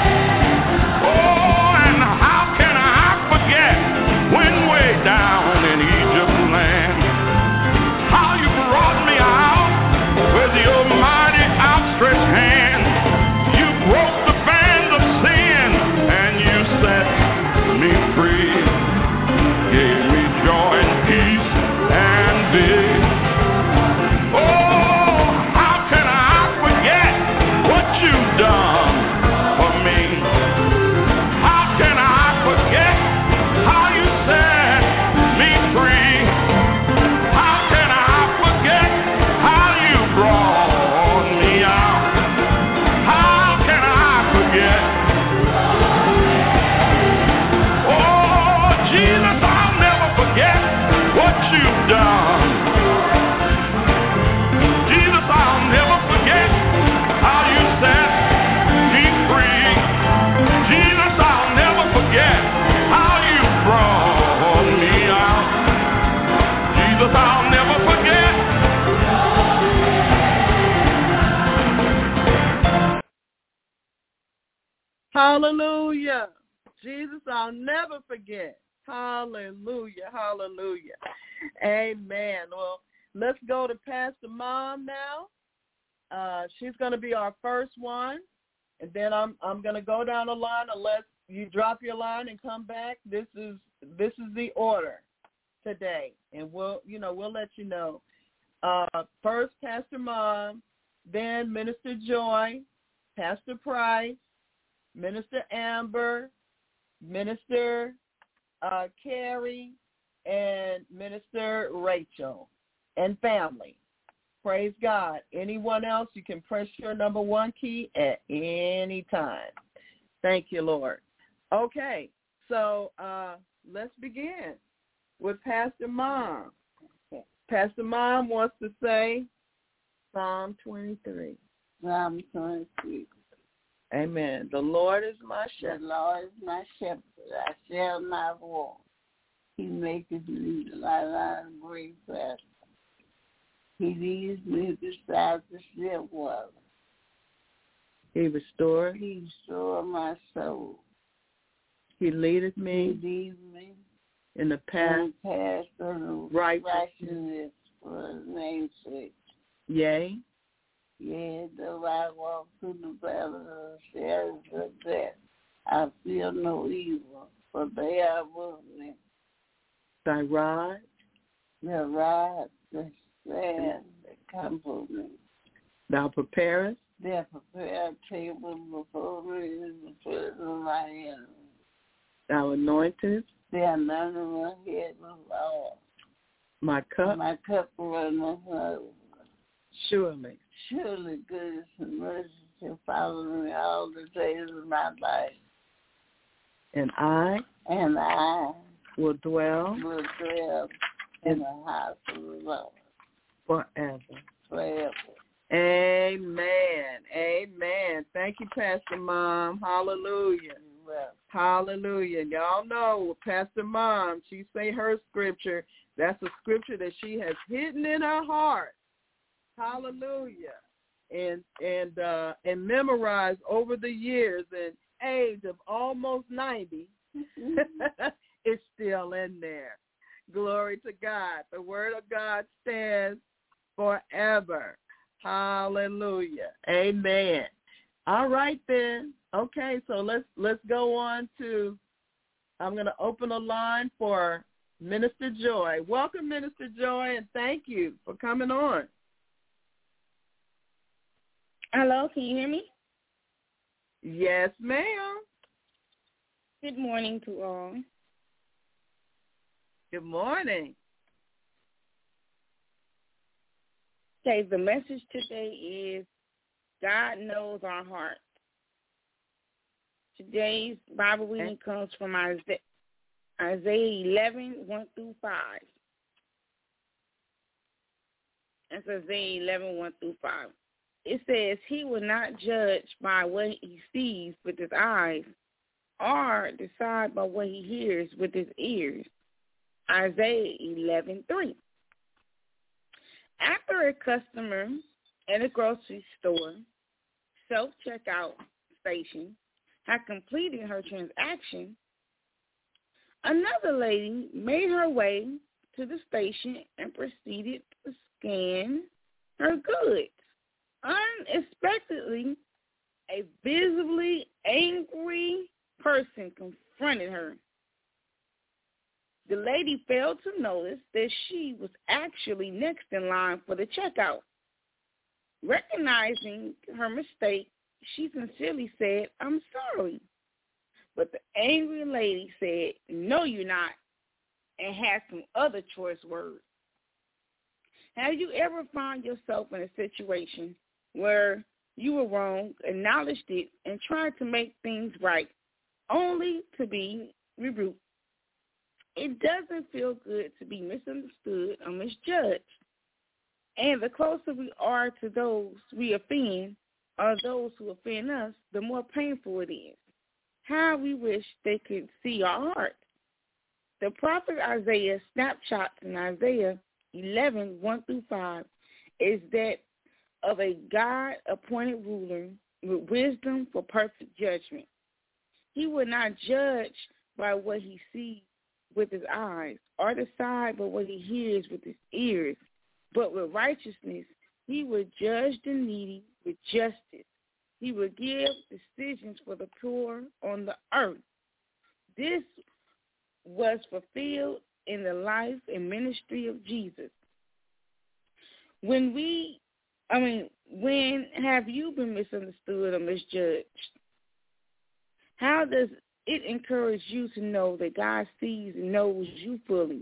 Oh, and how can I forget when way down in Egypt's land, how you brought me out with your mighty outstretched hand. You broke the band of sin and you set me free, gave me joy and peace and victory. Oh, how can I forget what you've done for me? How can I forget how you set me free? How can I forget how you brought me out? How can I forget? Oh, Jesus, I'll never forget what you've done. Jesus, I'll never forget how you set me free. Jesus, I'll never forget how you brought me out. Jesus, I'll never forget. Hallelujah. Jesus, I'll never forget. Hallelujah. Hallelujah. Amen. Well, let's go to Pastor Mom now. She's going to be our first one, and then I'm going to go down the line unless you drop your line and come back. This is the order today, and we'll let you know. First, Pastor Mom, then Minister Joy, Pastor Price, Minister Amber, Minister Carrie, and Minister Rachel, and family. Praise God. Anyone else, you can press your number 1 key at any time. Thank you, Lord. Okay, so let's begin with Pastor Mom. Pastor Mom wants to say Psalm 23. Psalm 23. Amen. The Lord is my The shepherd. Lord is my shepherd, I shall not want. He maketh me to lie down in green grass. He leads me beside the still water. He restored. He restores my soul. He leadeth He me leads me in the past, and righteousness for his name's sake. Yea, Yea, though I walk through the valley of the shadows of death, I feel no evil, for they are with me. thy rod, The rod, the stand, that comfort me. thou preparest They prepare a table before me in the presence of my enemies. thou anointest They are none of my head with oil. my cup, My cup runneth over. surely. Surely goodness and mercy shall follow me all the days of my life, And I and I will dwell will dwell in the house of the Lord forever. forever. Amen. Amen. Thank you, Pastor Mom. Hallelujah. Well, Hallelujah. Y'all know Pastor Mom, she say her scripture. That's a scripture that she has hidden in her heart. Hallelujah. And memorized over the years, and age of almost 90. It's still in there. Glory to God. The word of God stands forever. Hallelujah. Amen. All right then. Okay, so let's go on to, I'm going to open a line for Minister Joy. Welcome, Minister Joy, and thank you for coming on. Hello, can you hear me? Yes, ma'am. Good morning to all. Good morning. Okay, the message today is God knows our heart. Today's Bible reading comes from Isaiah 11, 1 through 5. That's Isaiah 11, 1 through 5. It says, he will not judge by what he sees with his eyes or decide by what he hears with his ears. Isaiah 11:3. After a customer at a grocery store self-checkout station had completed her transaction, another lady made her way to the station and proceeded to scan her goods. Unexpectedly, a visibly angry person confronted her. The lady failed to notice that she was actually next in line for the checkout. Recognizing her mistake, she sincerely said, "I'm sorry." But the angry lady said, "No, you're not," and had some other choice words. Have you ever found yourself in a situation where you were wrong, acknowledged it, and tried to make things right, only to be rebuked? It doesn't feel good to be misunderstood or misjudged. And the closer we are to those we offend or those who offend us, the more painful it is. How we wish they could see our heart. The prophet Isaiah snapshot in Isaiah 11, 1 through 5 is that of a God-appointed ruler with wisdom for perfect judgment. He will not judge by what he sees with his eyes or decide by what he hears with his ears, but with righteousness he will judge the needy with justice. He will give decisions for the poor on the earth. This was fulfilled in the life and ministry of Jesus. When have you been misunderstood or misjudged? How does it encourage you to know that God sees and knows you fully?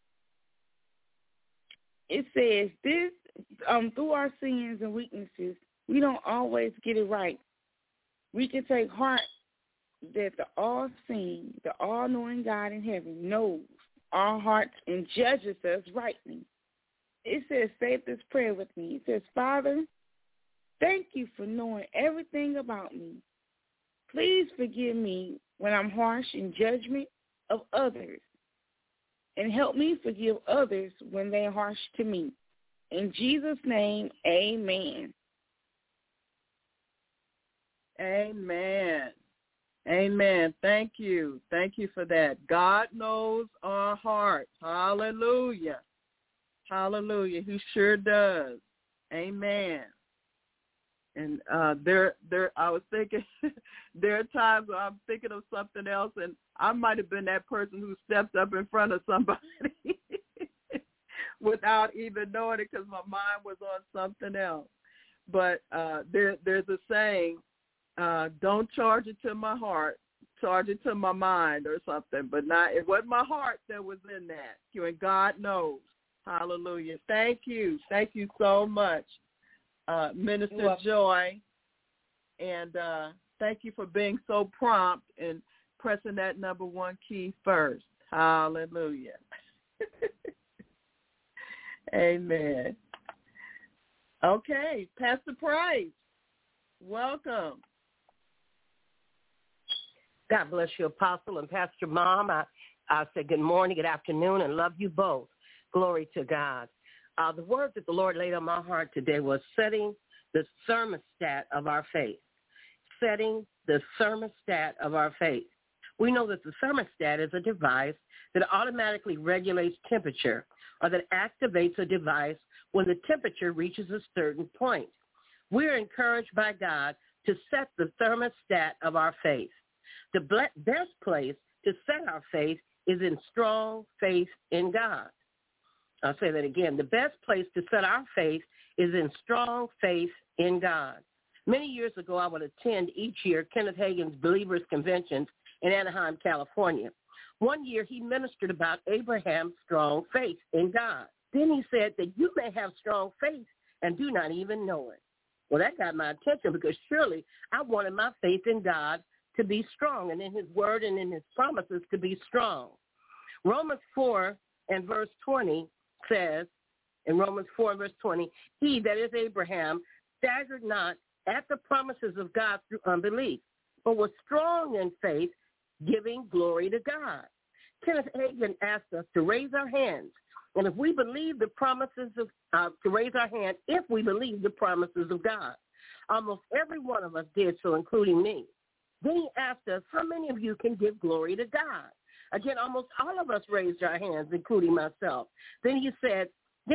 It says this, through our sins and weaknesses, we don't always get it right. We can take heart that the all-seeing, the all-knowing God in heaven knows our hearts and judges us rightly. It says, say this prayer with me. It says, Father, thank you for knowing everything about me. Please forgive me when I'm harsh in judgment of others, and help me forgive others when they're harsh to me. In Jesus' name, amen. Amen. Amen. Thank you. Thank you for that. God knows our hearts. Hallelujah. Hallelujah. He sure does. Amen. And I was thinking, there are times where I'm thinking of something else, and I might have been that person who stepped up in front of somebody without even knowing it because my mind was on something else. But there's a saying, don't charge it to my heart, charge it to my mind or something. But it wasn't my heart that was in that. And God knows. Hallelujah. Thank you. Thank you so much, Minister Joy. And thank you for being so prompt and pressing that number one key first. Hallelujah. Amen. Okay, Pastor Price, welcome. God bless you, Apostle and Pastor Mom. I say good morning, good afternoon, and love you both. Glory to God. The word that the Lord laid on my heart today was setting the thermostat of our faith. Setting the thermostat of our faith. We know that the thermostat is a device that automatically regulates temperature or that activates a device when the temperature reaches a certain point. We're encouraged by God to set the thermostat of our faith. The best place to set our faith is in strong faith in God. I'll say that again. The best place to set our faith is in strong faith in God. Many years ago, I would attend each year Kenneth Hagin's Believers Conventions in Anaheim, California. One year, he ministered about Abraham's strong faith in God. Then he said that you may have strong faith and do not even know it. Well, that got my attention because surely I wanted my faith in God to be strong and in his word and in his promises to be strong. Romans 4 and verse 20 says, in Romans 4 and verse 20, he, that is Abraham, staggered not at the promises of God through unbelief, but was strong in faith, giving glory to God. Kenneth Hagin asked us to raise our hands, and if we believe the promises of to raise our hand, if we believe the promises of God. Almost every one of us did so, including me. Then he asked us, how many of you can give glory to God? Again, almost all of us raised our hands, including myself. Then he said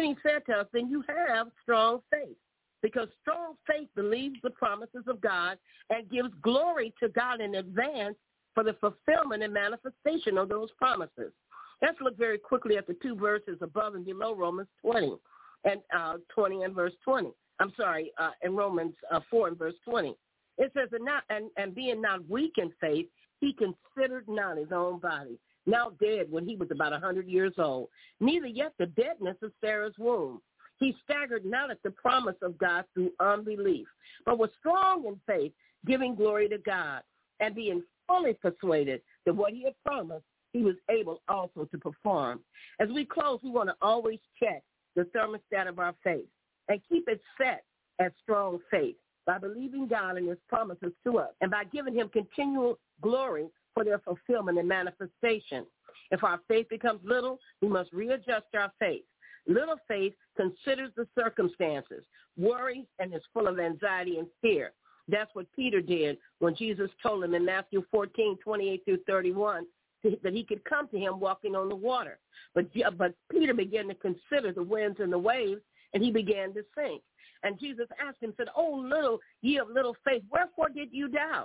to us, then you have strong faith, because strong faith believes the promises of God and gives glory to God in advance for the fulfillment and manifestation of those promises. Let's look very quickly at the two verses above and below Romans 20 and 20 and verse 20. I'm sorry, in Romans 4 and verse 20. It says, and being not weak in faith, he considered not his own body, now dead when he was about 100 years old, neither yet the deadness of Sarah's womb. He staggered not at the promise of God through unbelief, but was strong in faith, giving glory to God, and being fully persuaded that what he had promised, he was able also to perform. As we close, we want to always check the thermostat of our faith and keep it set at strong faith by believing God and his promises to us and by giving him continual glory for their fulfillment and manifestation. If our faith becomes little, we must readjust our faith. Little faith considers the circumstances, worries, and is full of anxiety and fear. That's what Peter did when Jesus told him in Matthew 14, 28 through 31, that he could come to him walking on the water. But Peter began to consider the winds and the waves, and he began to sink. And Jesus asked him, said, "Oh, little ye of little faith, wherefore did you doubt?"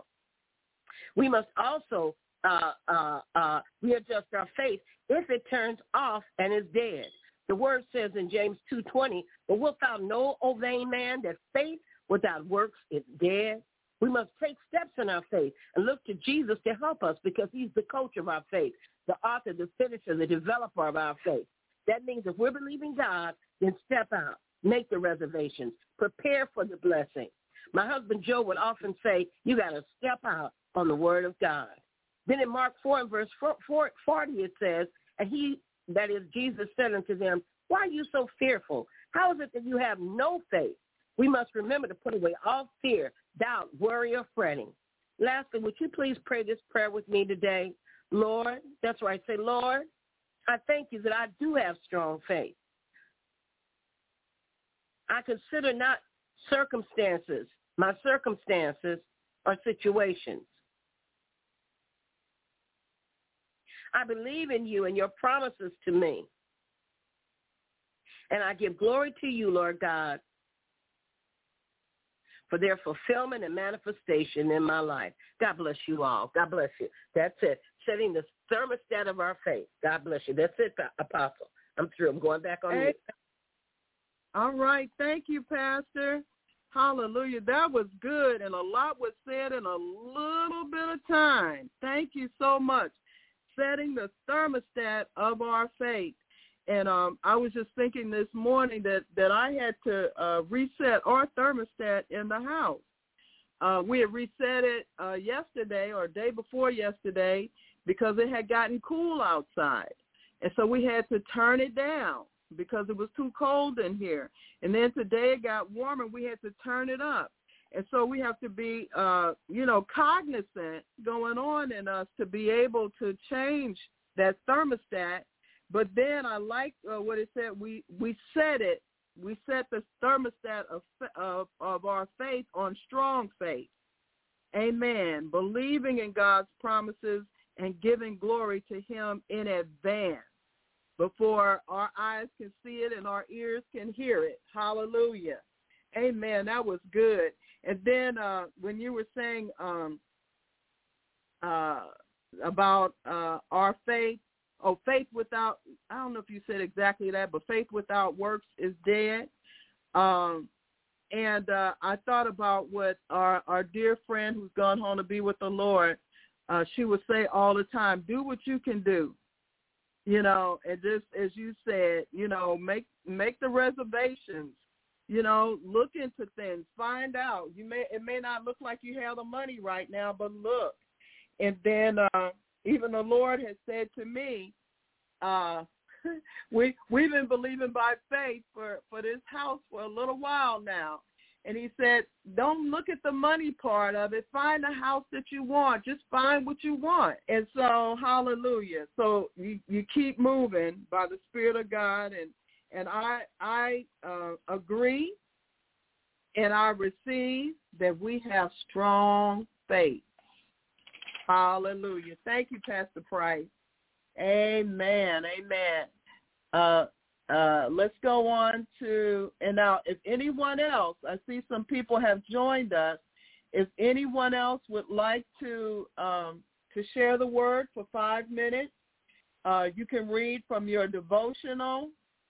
We must also readjust our faith if it turns off and is dead. The word says in James 2:20, but wilt thou know, O vain man, that faith without works is dead? We must take steps in our faith and look to Jesus to help us because he's the coach of our faith, the author, the finisher, the developer of our faith. That means if we're believing God, then step out, make the reservations, prepare for the blessing. My husband Joe would often say, you got to step out on the word of God. Then in Mark 4 and verse 40 it says, and he, that is Jesus, said unto them, why are you so fearful? How is it that you have no faith? We must remember to put away all fear, doubt, worry, or fretting. Lastly, would you please pray this prayer with me today? Lord, that's right, say, Lord, I thank you that I do have strong faith. I consider not circumstances, my circumstances or situations. I believe in you and your promises to me. And I give glory to you, Lord God, for their fulfillment and manifestation in my life. God bless you all. God bless you. That's it. Setting the thermostat of our faith. God bless you. That's it, Apostle. I'm through. I'm going back on mute. All right. Thank you, Pastor. Hallelujah. That was good, and a lot was said in a little bit of time. Thank you so much. Setting the thermostat of our faith. And I was just thinking this morning that I had to reset our thermostat in the house. We had reset it yesterday or day before yesterday because it had gotten cool outside. And so we had to turn it down because it was too cold in here. And then today it got warmer. We had to turn it up. And so we have to be, cognizant going on in us to be able to change that thermostat. But then I like what it said. We set it. We set the thermostat of our faith on strong faith. Amen. Believing in God's promises and giving glory to him in advance before our eyes can see it and our ears can hear it. Hallelujah. Amen. That was good. And then when you were saying about our faith, faith without, I don't know if you said exactly that, but faith without works is dead. And I thought about what our dear friend who's gone home to be with the Lord, she would say all the time, do what you can do. And just as you said, make the reservations, look into things, find out. It may not look like you have the money right now, but look. And then even the Lord has said to me, we've been believing by faith for this house for a little while now. And he said, don't look at the money part of it. Find the house that you want. Just find what you want. And so, hallelujah. So you keep moving by the Spirit of God. And I agree and I receive that we have strong faith. Hallelujah. Thank you, Pastor Price. Amen. Amen. Let's go on to, and now if anyone else, I see some people have joined us. If anyone else would like to share the word for 5 minutes, you can read from your devotional.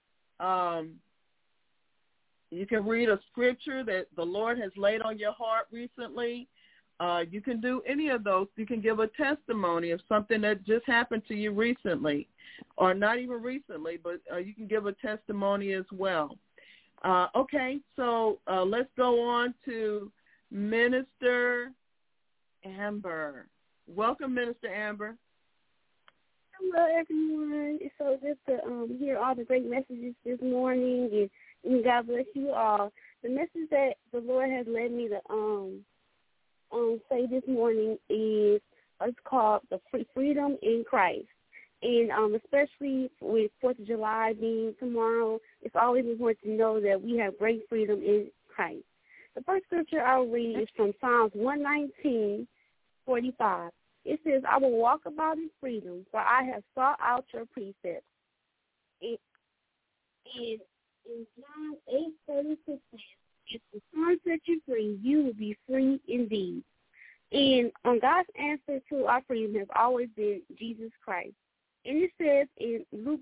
You can read a scripture that the Lord has laid on your heart recently. You can do any of those. You can give a testimony of something that just happened to you recently, or not even recently, but you can give a testimony as well. Okay, so let's go on to Minister Amber. Welcome, Minister Amber. Hello, everyone. It's so good to hear all the great messages this morning, and God bless you all. The message that the Lord has led me to say this morning is it's called the freedom in Christ. And especially with 4th of July being tomorrow, it's always important to know that we have great freedom in Christ. The first scripture I'll read is from Psalms 119:45. It says, I will walk about in freedom, for I have sought out your precepts. And in John 8:36 says, if the Son set you free, you will be free indeed. And God's answer to our freedom has always been Jesus Christ. And it says in Luke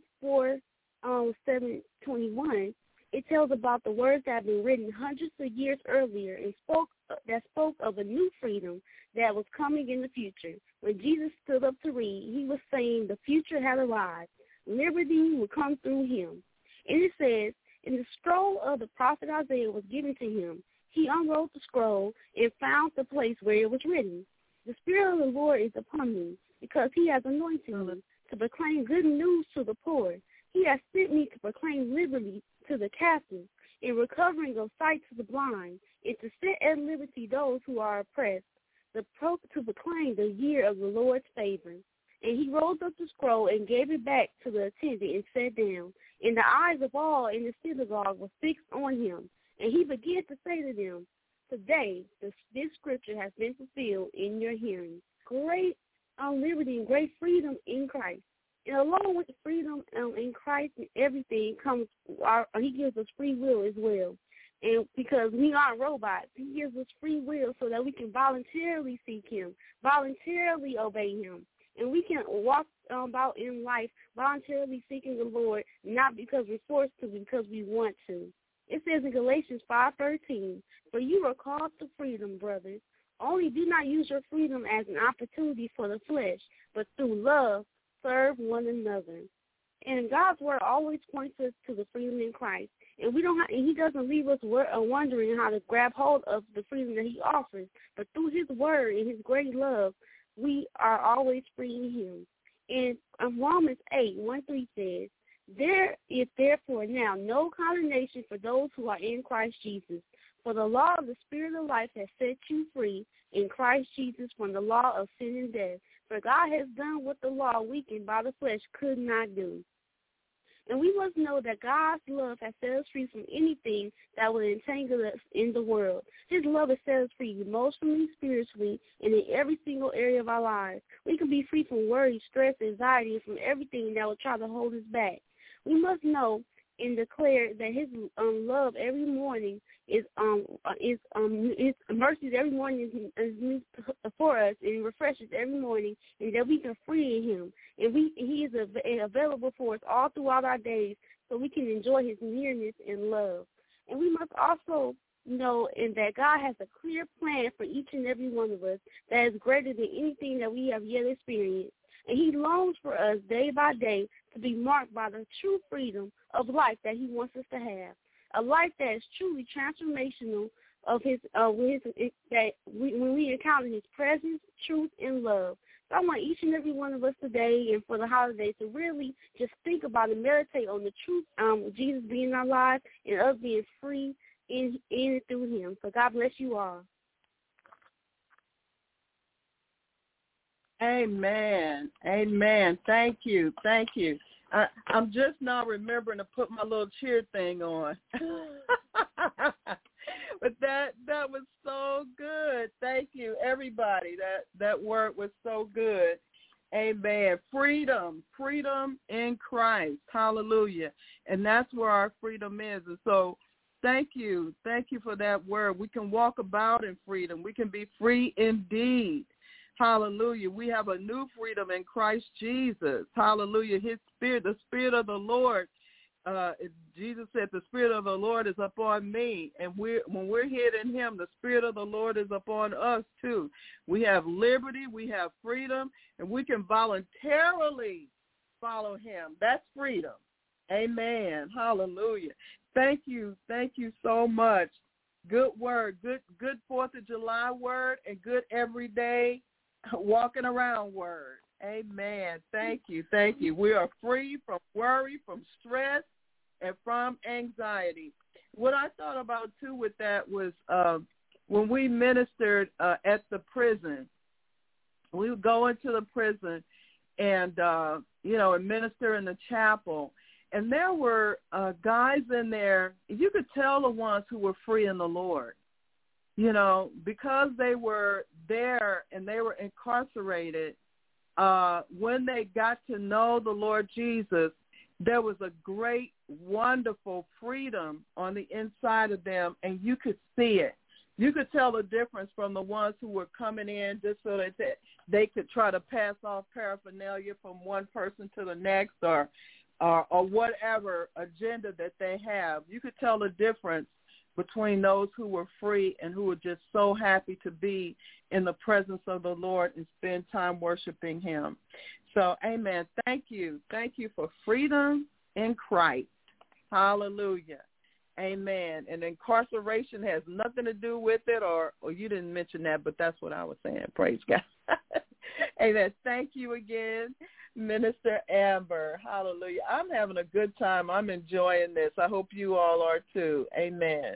4:7-21, it tells about the words that have been written hundreds of years earlier and spoke of a new freedom that was coming in the future. When Jesus stood up to read, he was saying the future had arrived. Liberty would come through him. And it says, and the scroll of the prophet Isaiah was given to him. He unrolled the scroll and found the place where it was written, the Spirit of the Lord is upon me, because he has anointed me to proclaim good news to the poor. He has sent me to proclaim liberty to the captives and recovering of sight to the blind, and to set at liberty those who are oppressed, to proclaim the year of the Lord's favor. And he rolled up the scroll and gave it back to the attendant and sat down. And the eyes of all in the synagogue were fixed on him. And he began to say to them, today this scripture has been fulfilled in your hearing. Great liberty and great freedom in Christ. And along with the freedom in Christ and everything comes, he gives us free will as well. And because we aren't robots, he gives us free will so that we can voluntarily seek him, voluntarily obey him. And we can walk about in life voluntarily seeking the Lord, not because we're forced to, because we want to. It says in Galatians 5:13, "For you are called to freedom, brothers. Only do not use your freedom as an opportunity for the flesh, but through love serve one another." And God's word always points us to the freedom in Christ. And he doesn't leave us wondering how to grab hold of the freedom that he offers. But through his word and his great love, we are always free in him. And Romans 8:1-3 says, "There is therefore now no condemnation for those who are in Christ Jesus. For the law of the Spirit of life has set you free in Christ Jesus from the law of sin and death. For God has done what the law, weakened by the flesh, could not do." And we must know that God's love has set us free from anything that would entangle us in the world. His love has set us free emotionally, spiritually, and in every single area of our lives. We can be free from worry, stress, anxiety, and from everything that will try to hold us back. We must know and declare that his love every morning his mercies every morning is new for us and refreshes every morning, and that we can free in him. And he is available for us all throughout our days, so we can enjoy his nearness and love. And we must also know and that God has a clear plan for each and every one of us that is greater than anything that we have yet experienced. And he longs for us day by day to be marked by the true freedom of life that he wants us to have, a life that is truly transformational when we encounter his presence, truth, and love. So I want each and every one of us today and for the holidays to really just think about and meditate on the truth of Jesus being in our lives and us being free in and through him. So God bless you all. Amen. Amen. Thank you. Thank you. I'm just now remembering to put my little cheer thing on. But that was so good. Thank you, everybody. That word was so good. Amen. Freedom in Christ. Hallelujah. And that's where our freedom is. And so thank you for that word. We can walk about in freedom. We can be free indeed. Hallelujah. We have a new freedom in Christ Jesus. Hallelujah. His Spirit, the Spirit of the Lord, Jesus said, the Spirit of the Lord is upon me. And when we're hid in him, the Spirit of the Lord is upon us too. We have liberty, we have freedom, and we can voluntarily follow him. That's freedom. Amen. Hallelujah. Thank you so much. Good word, good 4th of July word, and good everyday walking around word. Amen. Thank you. We are free from worry, from stress, and from anxiety. What I thought about, too, with that was when we ministered at the prison, we would go into the prison and, and minister in the chapel. And there were guys in there, you could tell the ones who were free in the Lord, because they were there and they were incarcerated. When they got to know the Lord Jesus, there was a great, wonderful freedom on the inside of them, and you could see it. You could tell the difference from the ones who were coming in just so that they could try to pass off paraphernalia from one person to the next or whatever agenda that they have. You could tell the difference between those who were free and who were just so happy to be in the presence of the Lord and spend time worshiping him. So, amen. Thank you. Thank you for freedom in Christ. Hallelujah. Amen. And incarceration has nothing to do with it, or you didn't mention that, but that's what I was saying. Praise God. Amen. Thank you again, Minister Amber. Hallelujah. I'm having a good time. I'm enjoying this. I hope you all are too. Amen.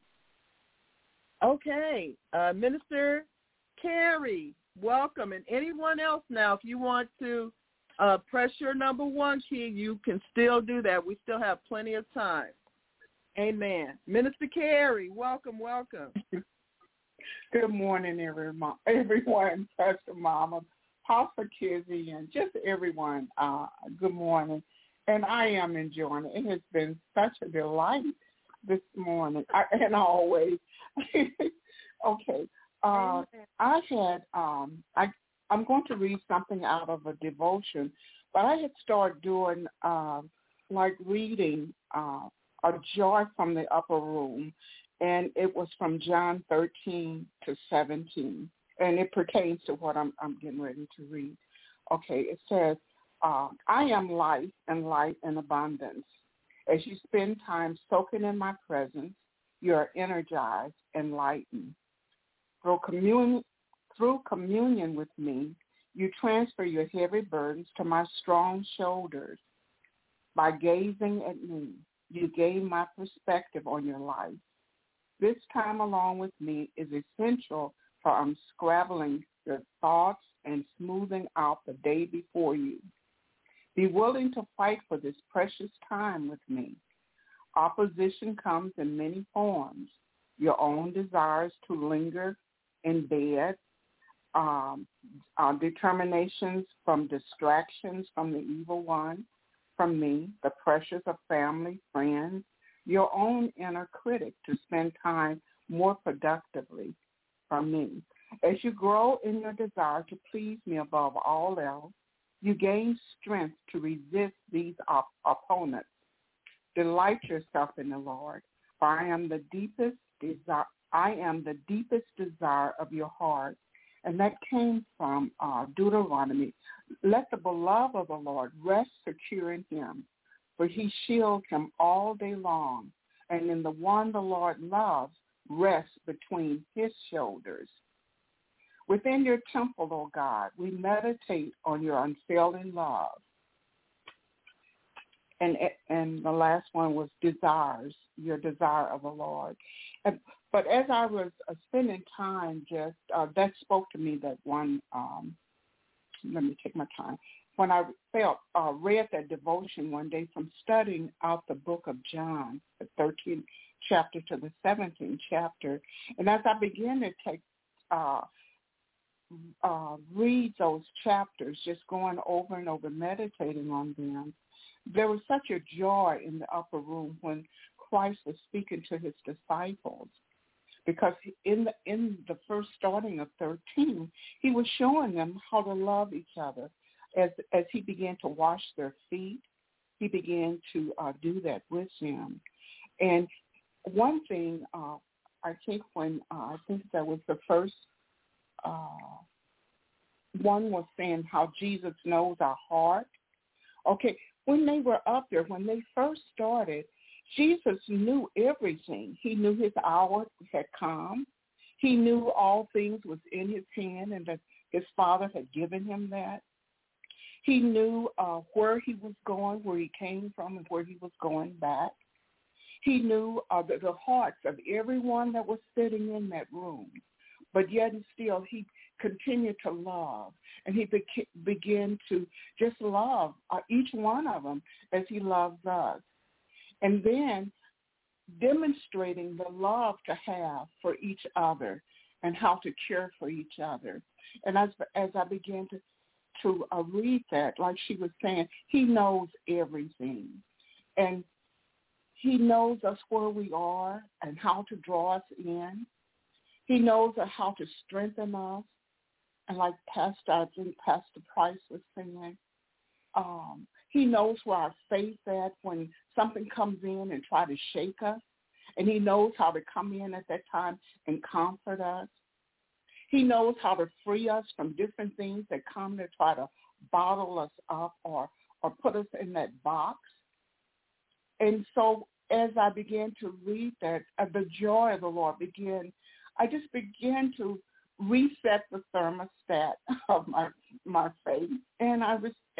Okay. Minister Carrie, welcome. And anyone else now, if you want to press your number 1 key, you can still do that. We still have plenty of time. Amen. Minister Carrie, welcome. Good morning, everyone. Pastor Mama, Pastor Kizzy and just everyone, good morning. And I am enjoying it. It has been such a delight this morning, and always. Okay. I had, I'm going to read something out of a devotion, but I had started doing, like reading A Joy from the Upper Room, and it was from John 13 to 17, and it pertains to what I'm getting ready to read. Okay, it says, I am life and life in abundance. As you spend time soaking in my presence, you are energized, enlightened. Through communion with me, you transfer your heavy burdens to my strong shoulders. By gazing at me, you gain my perspective on your life. This time along with me is essential for unscrabbling your thoughts and smoothing out the day before you. Be willing to fight for this precious time with me. Opposition comes in many forms. Your own desires to linger in bed, determinations from distractions from the evil one, from me, the pressures of family, friends, your own inner critic to spend time more productively from me. As you grow in your desire to please me above all else, you gain strength to resist these opponents. Delight yourself in the Lord, for I am the deepest desire of your heart. And that came from Deuteronomy. Let the beloved of the Lord rest secure in him, for he shields him all day long, and in the one the Lord loves rests between his shoulders. Within your temple, O God, we meditate on your unfailing love. And the last one was desires, your desire of the Lord. But as I was spending time just, that spoke to me that one, let me take my time. When I read that devotion one day from studying out the book of John, the 13th chapter to the 17th chapter, and as I began to read those chapters, just going over and over, meditating on them, there was such a joy in the upper room when Christ was speaking to his disciples, because in the first starting of 13, he was showing them how to love each other. As he began to wash their feet, he began to do that with them. And one thing, I think that was the first one was saying how Jesus knows our heart. Okay, when they were up there, when they first started, Jesus knew everything. He knew his hour had come. He knew all things was in his hand and that his Father had given him that. He knew where he was going, where he came from, and where he was going back. He knew the hearts of everyone that was sitting in that room. But yet and still, he continued to love. And he began to just love each one of them as he loves us. And then demonstrating the love to have for each other and how to care for each other. And as I began to read that, like she was saying, he knows everything. And he knows us where we are and how to draw us in. He knows how to strengthen us. And like Pastor Price was saying, he knows where our faith's at when something comes in and try to shake us. And he knows how to come in at that time and comfort us. He knows how to free us from different things that come to try to bottle us up or put us in that box. And so as I began to read that, the joy of the Lord I just began to reset the thermostat of my faith. And I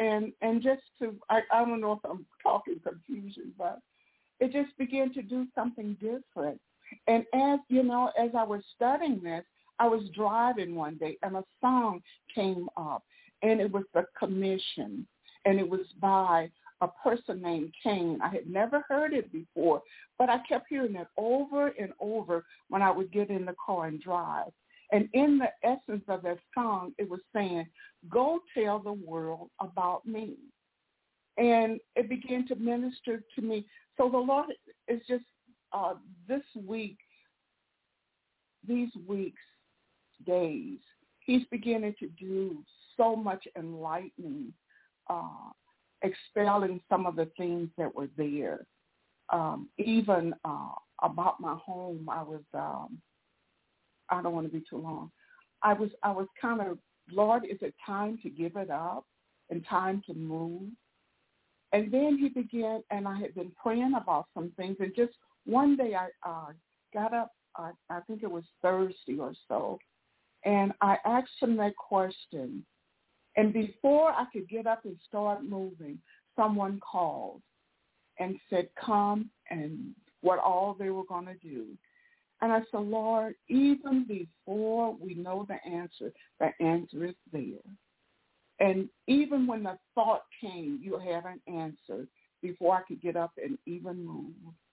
don't know if I'm talking confusion, but it just began to do something different. And as I was studying this, I was driving one day and a song came up, and it was The Commission, and it was by a person named Cain. I had never heard it before, but I kept hearing it over and over when I would get in the car and drive. And in the essence of that song, it was saying, go tell the world about me. And it began to minister to me. So the Lord is just this week, these weeks, days, he's beginning to do so much enlightening, expelling some of the things that were there. Even about my home, I was, I don't want to be too long. I was kind of, Lord, is it time to give it up and time to move? And then he began, and I had been praying about some things, and just one day I got up, I think it was Thursday or so, and I asked him that question. And before I could get up and start moving, someone called and said, come, and what all they were going to do. And I said, Lord, even before we know the answer is there. And even when the thought came, you had an answer before I could get up and even move.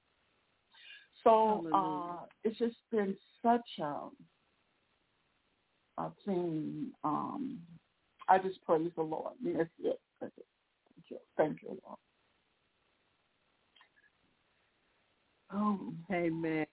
So it's just been such a thing. I just praise the Lord. That's it. That's it. Thank you, Lord. Oh, amen.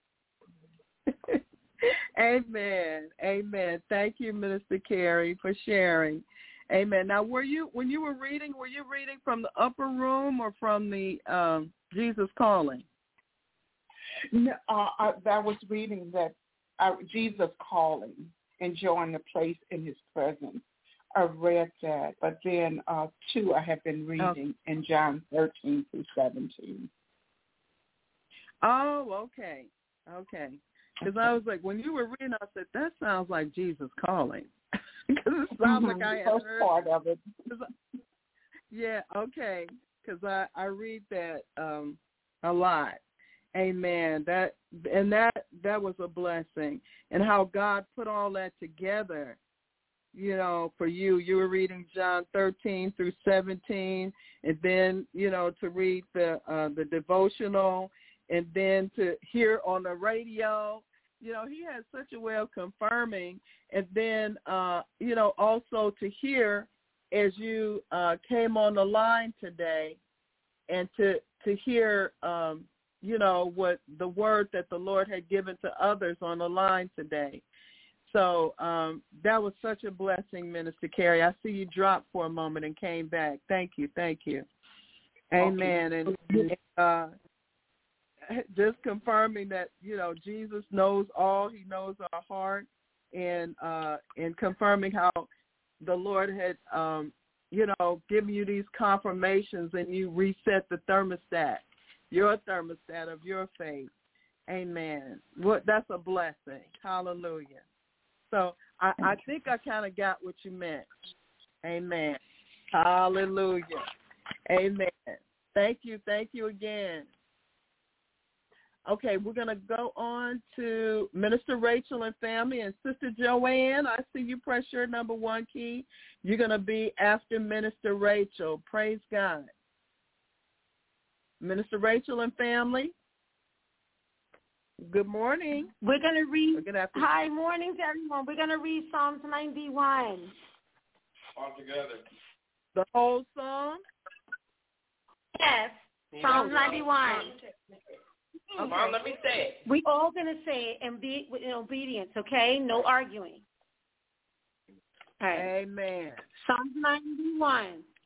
Amen. Amen. Thank you, Minister Carey, for sharing. Amen. Now, when you were reading from the upper room or from the Jesus Calling? No, I was reading that Jesus Calling, enjoying the place in his presence. I read that, but then two I have been reading in John 13 through 17. Oh, okay. Okay. Because I was like, when you were reading, I said, that sounds like Jesus Calling. Because it sounds like I had heard part of it. Yeah, okay. Because I read that a lot. Amen. That was a blessing. And how God put all that together, you know, for you. You were reading John 13 through 17, and then, you know, to read the devotional, and then to hear on the radio. You know, he has such a way of confirming. And then, you know, also to hear as you came on the line today, and to hear, you know, what the word that the Lord had given to others on the line today. So that was such a blessing, Minister Carey. I see you dropped for a moment and came back. Thank you. Thank you. Amen. Okay. And just confirming that, you know, Jesus knows all. He knows our heart, and confirming how the Lord had, you know, given you these confirmations, and you reset the thermostat, your thermostat of your faith. Amen. That's a blessing. Hallelujah. So I think I kind of got what you meant. Amen. Hallelujah. Amen. Thank you. Thank you again. Okay, we're going to go on to Minister Rachel and family, and Sister Joanne. I see you press your number 1 key. You're going to be after Minister Rachel. Praise God. Minister Rachel and family. Good morning. We're going to read. Hi, morning to everyone. We're going to read Psalms 91. All together. The whole song? Yes, Psalms 91. Okay. Mom, let me say it. We all going to say it and be in obedience, okay? No arguing. All right. Amen. Psalms 91.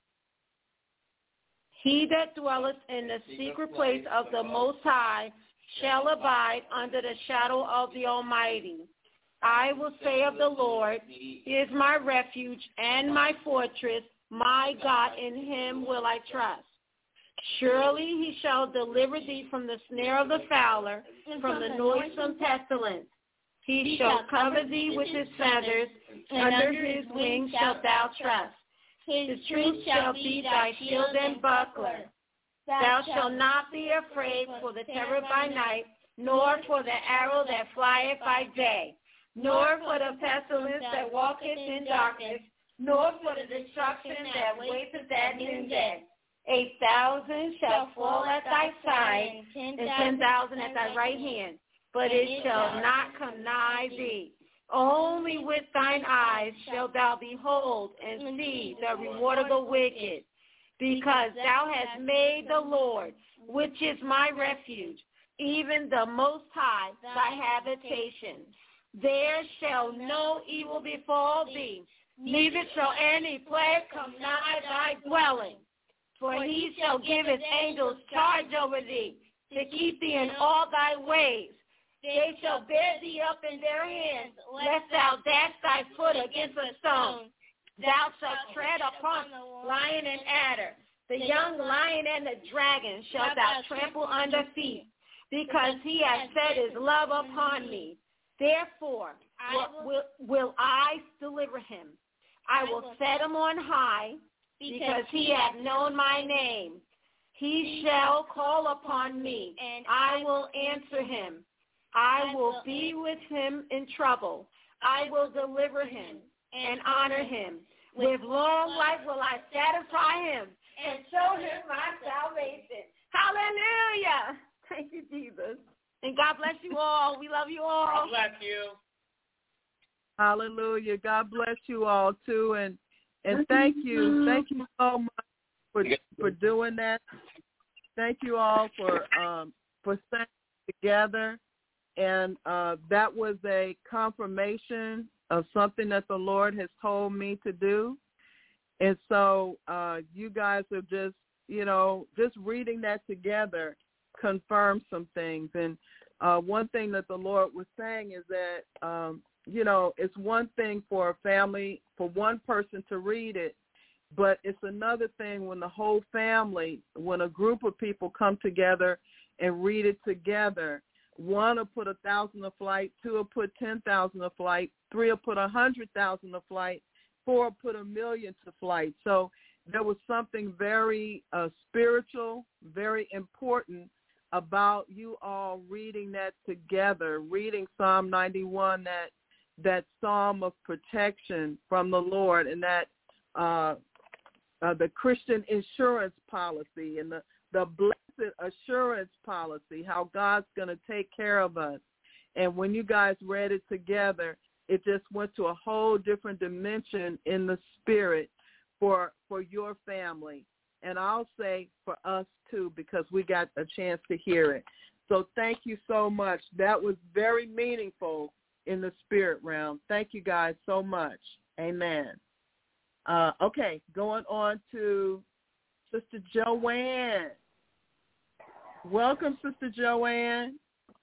He that dwelleth in the secret place of the Most High shall abide under the shadow of the Almighty. I will say of the Lord, He is my refuge and my fortress, my God, in Him will I trust. Surely He shall deliver thee from the snare of the fowler, from the noisome pestilence. He shall cover thee with His feathers, under His wings shalt thou trust. His truth shall be thy shield and buckler. Thou shalt not be afraid for the terror by night, nor for the arrow that flieth by day, nor for the pestilence that walketh in darkness, nor for the destruction that waiteth at noonday. 8,000 shall fall at thy side, and 10,000 at thy right hand, but it shall not come nigh thee. Only with thine eyes shalt thou behold and see the reward of the wicked, because thou hast made the Lord, which is my refuge, even the Most High, thy habitation. There shall no evil befall thee, neither shall any plague come nigh thy dwelling. For he shall give his angels charge over thee, to keep thee in all thy ways. They shall bear thee up in their hands, lest thou dash thy foot against a stone. Thou shalt tread upon the lion and adder, the young lion and the dragon shalt thou trample under feet, because he has set his love upon me. Therefore will I deliver him. I will set him on high, because he hath known my name. He shall call upon me, and I will answer him. I will be with him in trouble. I will deliver him and honor him. With long life will I satisfy him and show him my salvation. Hallelujah. Thank you, Jesus. And God bless you all. We love you all. God bless you. Hallelujah. God bless you all too. And thank you. Thank you so much for doing that. Thank you all for staying together. And that was a confirmation of something that the Lord has told me to do. And so you guys are just reading that together confirms some things. And one thing that the Lord was saying is that, it's one thing for a family, for one person to read it, but it's another thing when the whole family, when a group of people come together and read it together. One will put 1,000 a flight, two will put 10,000 a flight, three will put 100,000 a flight, four will put 1,000,000 to flight. So there was something very spiritual, very important about you all reading that together, reading Psalm 91, that psalm of protection from the Lord, and that the Christian insurance policy and the blessed assurance policy, how God's going to take care of us. And when you guys read it together, it just went to a whole different dimension in the spirit for your family. And I'll say for us too, because we got a chance to hear it. So thank you so much. That was very meaningful in the spirit realm. Thank you guys so much. Amen. Okay, going on to Sister Joanne. Welcome, Sister Joanne.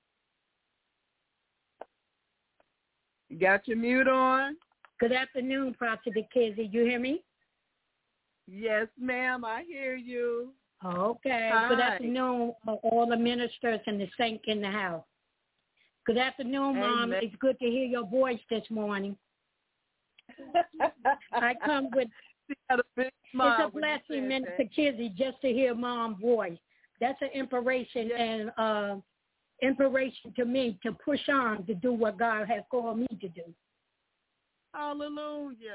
You got your mute on? Good afternoon, Prophet Kizzy. You hear me? Yes, ma'am. I hear you. Okay. Hi. Good afternoon, all the ministers and the saints in the house. Good afternoon, Mom. Amen. It's good to hear your voice this morning. I come with She had a big smile. It's a blessing, Minister Kizzy, just to hear Mom's voice. That's an inspiration and inspiration to me to push on to do what God has called me to do. Hallelujah.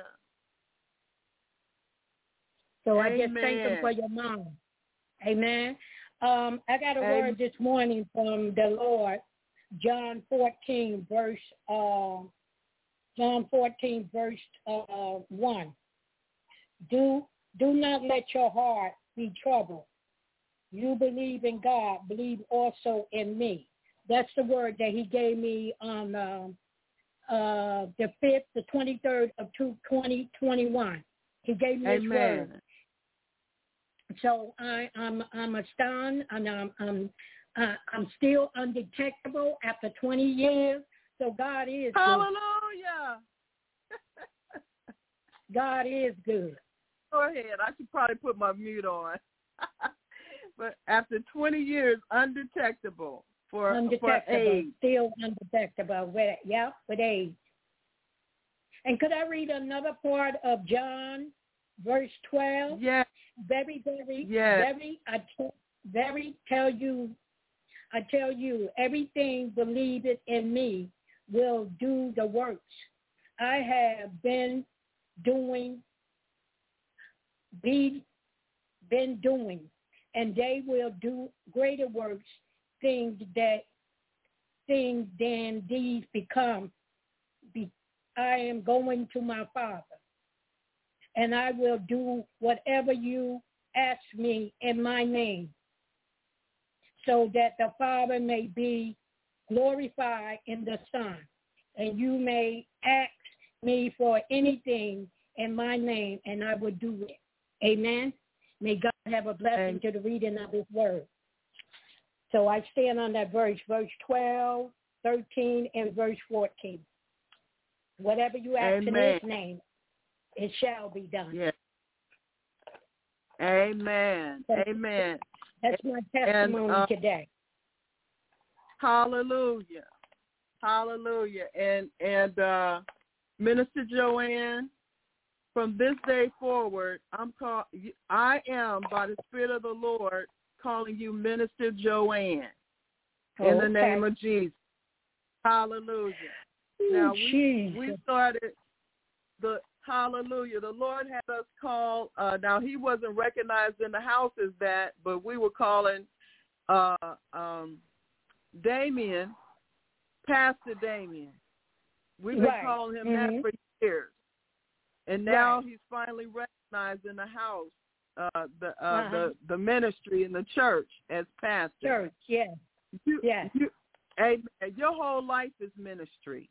So Amen. I just thank him for your mom. Amen. I got a word this morning from the Lord, John 14, verse 1. Do not let your heart be troubled. You believe in God, believe also in me. That's the word that he gave me on the 23rd of 2021. He gave me this word. So I'm astounded, and I'm still undetectable after 20 years. So God is good. Hallelujah. God is good. Go ahead. I should probably put my mute on. But after 20 years, undetectable for AIDS. Still undetectable with AIDS. And could I read another part of John, verse 12? Yes. I tell you, everything believeth in me will do the works I have been doing, and they will do greater works, things than these I am going to my Father, and I will do whatever you ask me in my name, so that the Father may be glorified in the Son, and you may ask me for anything in my name, and I will do it. Amen. May God have a blessing to the reading of his word. So I stand on that verse 12, 13, and verse 14. Whatever you ask in his name, it shall be done. Yes. Amen. Amen. That's my testimony today. Hallelujah. Hallelujah. And Minister Joanne, from this day forward, I am, by the Spirit of the Lord, calling you Minister Joanne in the name of Jesus. Hallelujah. Now, we started hallelujah. The Lord had us call, now he wasn't recognized in the house as that, but we were calling Damien, Pastor Damien. We've been calling him that for years. And now he's finally recognized in the house, the ministry in the church as pastor. Church, yes. Amen. Your whole life is ministry.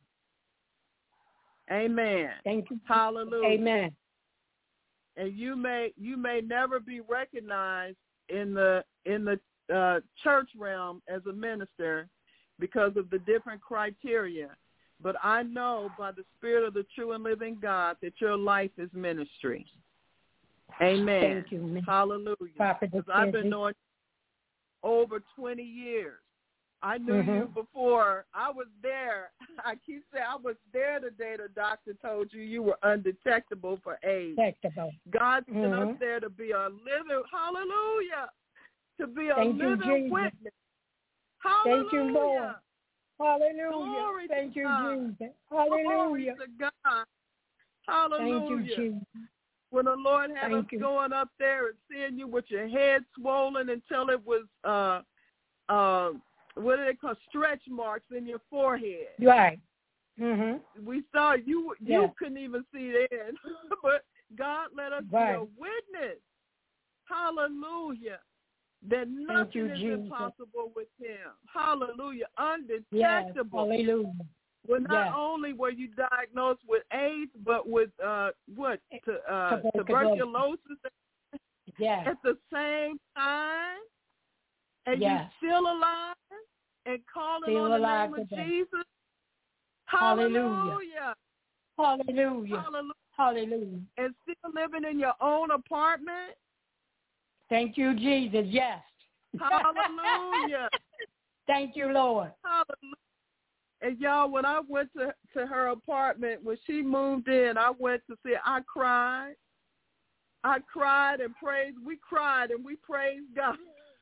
Amen. Thank you. Hallelujah. Amen. And you may never be recognized in the church realm as a minister because of the different criteria. But I know by the Spirit of the true and living God that your life is ministry. Amen. Thank you. Hallelujah. Because I've been knowing you over 20 years. I knew you before. I was there. I keep saying I was there the day the doctor told you were undetectable for AIDS. God sent us there to be a living, hallelujah, to be a living witness. Hallelujah. Thank you, Lord. Hallelujah. Glory Thank you, God. Jesus. Hallelujah. Glory to God. Hallelujah. Thank you, Jesus. When the Lord had us going up there and seeing you with your head swollen until it was, what do they call, stretch marks in your forehead. Right. We saw you couldn't even see then, but God let us be a witness. Hallelujah. That nothing is impossible with him. Hallelujah. Undetectable. Yes. Hallelujah. Well, not only were you diagnosed with AIDS, but with tuberculosis at the same time, and you're still alive and calling on the name of Jesus. Hallelujah. Hallelujah. Hallelujah. Hallelujah. And still living in your own apartment. Thank you, Jesus. Yes. Hallelujah. Thank you, Lord. Hallelujah. And y'all, when I went to her apartment, when she moved in, I went to see her. I cried and praised. We cried and we praised God.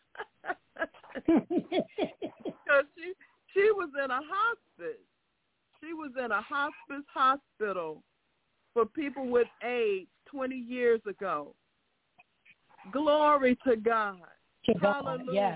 Because she was in a hospice. She was in a hospice hospital for people with AIDS 20 years ago. Glory to God. Hallelujah.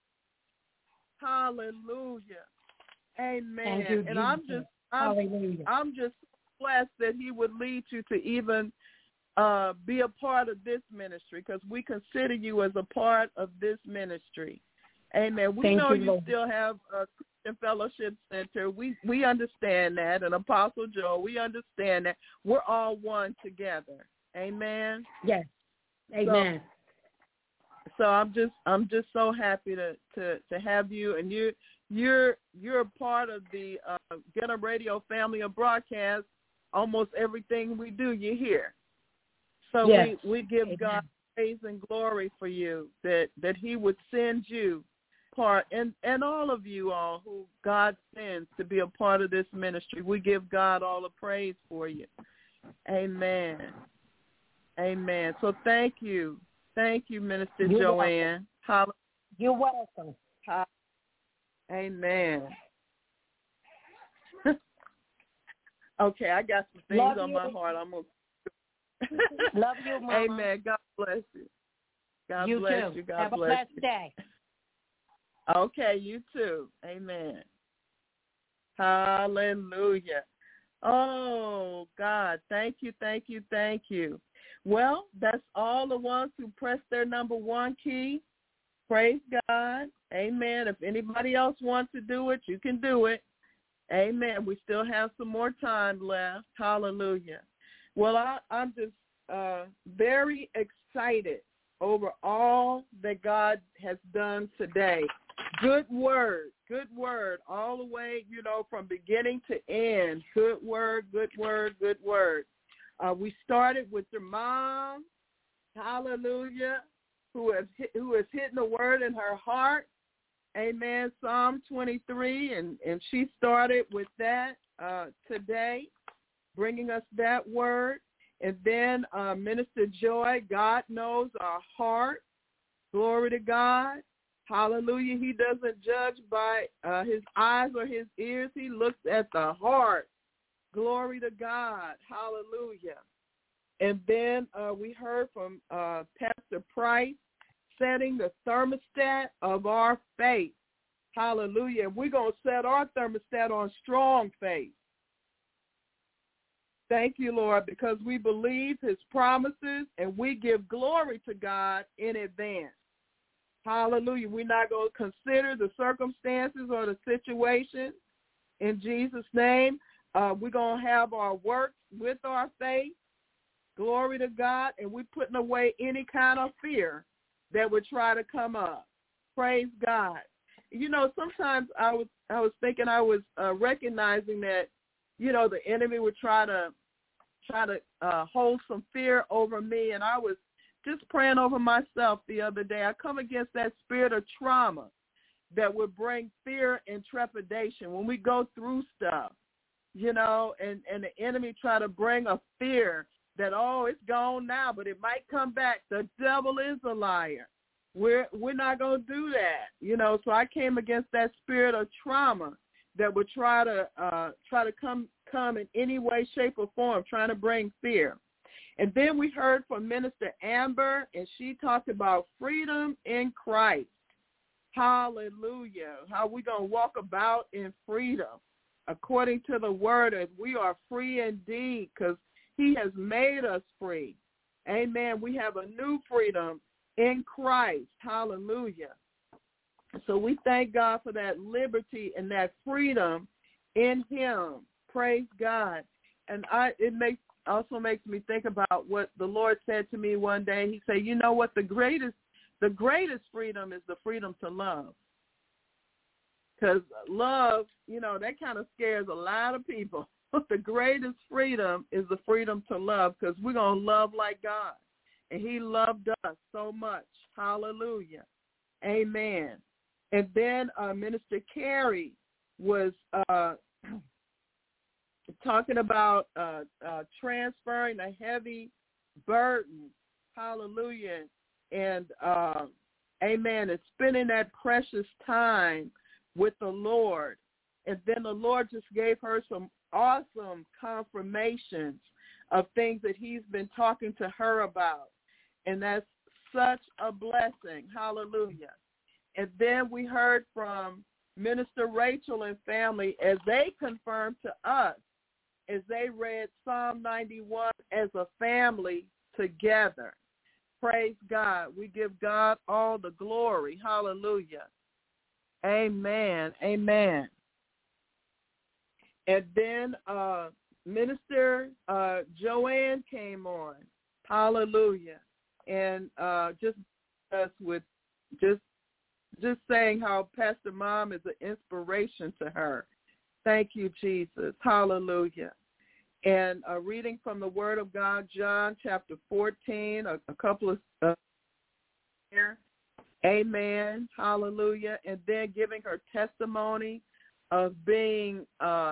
Hallelujah. Amen. You, and I'm just blessed that he would lead you to even be a part of this ministry, because we consider you as a part of this ministry. Amen. We know you still have a Christian Fellowship Center. We understand that. And Apostle Joe, we understand that. We're all one together. Amen. Yes. Amen. So I'm just so happy to have you, and you're a part of the Get Up Radio family of broadcasts. Almost everything we do, you hear. So we give God praise and glory for you, that he would send you part, and all of you all who God sends to be a part of this ministry. We give God all the praise for you. Amen. Amen. So thank you. Thank you, Minister Joanne. You're welcome. Amen. Okay, I got some things on my heart. I'm gonna love you, Mama. Amen. God bless you. God bless you. God Have bless a blessed you. day. Okay, you too. Amen. Hallelujah. Oh, God, thank you, thank you, thank you. Well, that's all the ones who pressed their number 1 key. Praise God. Amen. If anybody else wants to do it, you can do it. Amen. We still have some more time left. Hallelujah. Well, I'm just very excited over all that God has done today. Good word, all the way, from beginning to end. Good word, good word, good word. We started with your mom, hallelujah, who is hitting the word in her heart. Amen. Psalm 23, and she started with that today, bringing us that word. And then Minister Joy, God knows our heart. Glory to God. Hallelujah. He doesn't judge by his eyes or his ears. He looks at the heart. Glory to God. Hallelujah. And then we heard from Pastor Price, setting the thermostat of our faith. Hallelujah. We're going to set our thermostat on strong faith. Thank you, Lord, because we believe his promises and we give glory to God in advance. Hallelujah. We're not going to consider the circumstances or the situation. In Jesus' name, we're going to have our works with our faith. Glory to God. And we're putting away any kind of fear that would try to come up. Praise God. Sometimes I was thinking, I was recognizing that, the enemy would try to hold some fear over me. And I was just praying over myself the other day. I come against that spirit of trauma that would bring fear and trepidation when we go through stuff, and the enemy try to bring a fear that, oh, it's gone now, but it might come back. The devil is a liar. We're not going to do that, So I came against that spirit of trauma that would try to come in any way, shape, or form, trying to bring fear. And then we heard from Minister Amber, and she talked about freedom in Christ. Hallelujah. How we going to walk about in freedom according to the word, as we are free indeed, because he has made us free. Amen. We have a new freedom in Christ. Hallelujah. So we thank God for that liberty and that freedom in him. Praise God. And it also makes me think about what the Lord said to me one day. He said, you know what, the greatest freedom is the freedom to love. Because love, that kind of scares a lot of people. The greatest freedom is the freedom to love, because we're going to love like God. And he loved us so much. Hallelujah. Amen. And then Minister Carey was talking about transferring a heavy burden. Hallelujah. And amen. And spending that precious time with the Lord. And then the Lord just gave her some awesome confirmations of things that he's been talking to her about. And that's such a blessing. Hallelujah. And then we heard from Minister Rachel and family as they confirmed to us, as they read Psalm 91 as a family together. Praise God. We give God all the glory. Hallelujah. Amen. Amen. And then Minister Joanne came on. Hallelujah. And just saying how Pastor Mom is an inspiration to her. Thank you, Jesus. Hallelujah. And reading from the Word of God, John chapter 14, a couple of here. Amen. Hallelujah. And then giving her testimony of being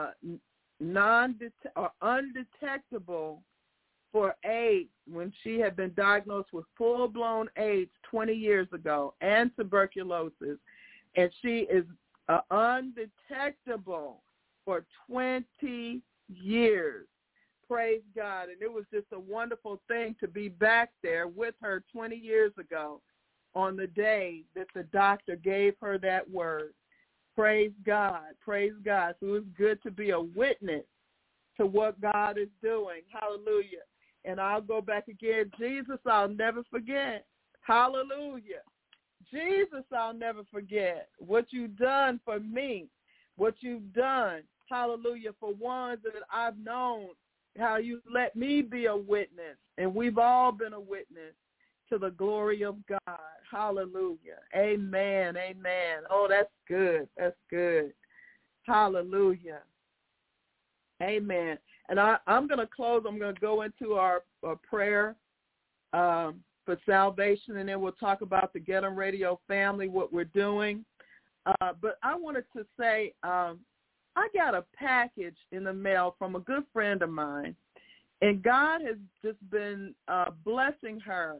undetectable for AIDS when she had been diagnosed with full-blown AIDS 20 years ago and tuberculosis. And she is undetectable for 20 years. Praise God. And it was just a wonderful thing to be back there with her 20 years ago on the day that the doctor gave her that word. Praise God. Praise God. So it was good to be a witness to what God is doing. Hallelujah. And I'll go back again. Jesus, I'll never forget. Hallelujah. Jesus, I'll never forget what you've done for me, what you've done, hallelujah, for ones that I've known, how you let me be a witness, and we've all been a witness to the glory of God. Hallelujah. Amen, amen. Oh, that's good. That's good. Hallelujah. Amen. And I'm going to close. I'm going to go into our prayer for salvation, and then we'll talk about the Get 'em Radio family, what we're doing. But I wanted to say I got a package in the mail from a good friend of mine, and God has just been blessing her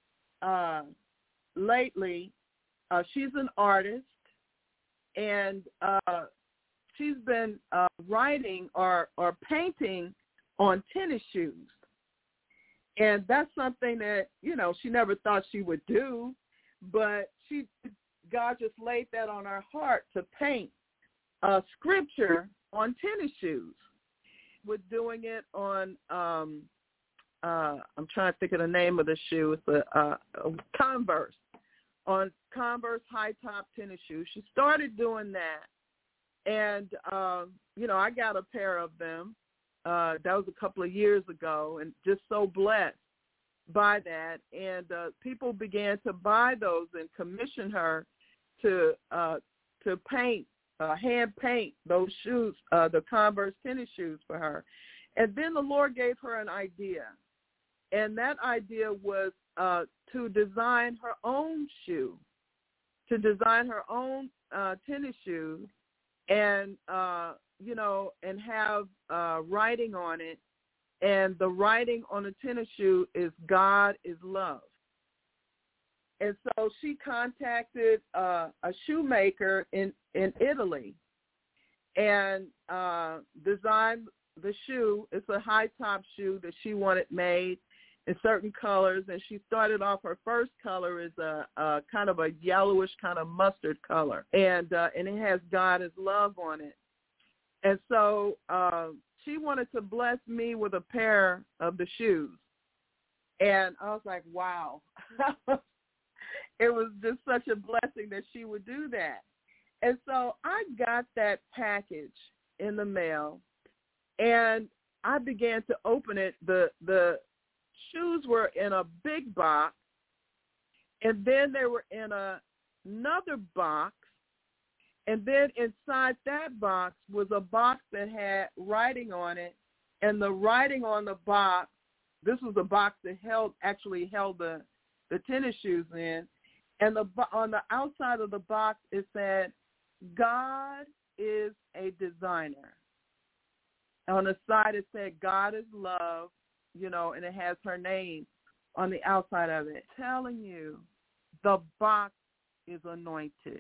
lately. She's an artist, and she's been writing or painting on tennis shoes. And that's something that, you know, she never thought she would do, but God just laid that on her heart to paint scripture on tennis shoes. We're doing it on, I'm trying to think of the name of the shoe. It's a Converse, on Converse high-top tennis shoes. She started doing that. And, you know, I got a pair of them. That was a couple of years ago, and just so blessed by that. And people began to buy those and commission her to paint, hand paint those shoes, the Converse tennis shoes for her. And then the Lord gave her an idea, and that idea was to design her own shoe, to design her own tennis shoes, and you know, and have writing on it. And the writing on the tennis shoe is God is love. And so she contacted a shoemaker in Italy and designed the shoe. It's a high-top shoe that she wanted made in certain colors. And she started off, her first color is a kind of a yellowish kind of mustard color. And it has God is love on it. And so she wanted to bless me with a pair of the shoes. And I was like, wow. It was just such a blessing that she would do that. And so I got that package in the mail, and I began to open it. The shoes were in a big box, and then they were in another box. And then inside that box was a box that had writing on it, and the writing on the box, this was a box that actually held the tennis shoes in, and on the outside of the box it said, God is a designer. On the side it said, God is love, you know, and it has her name on the outside of it. I'm telling you, the box is anointed.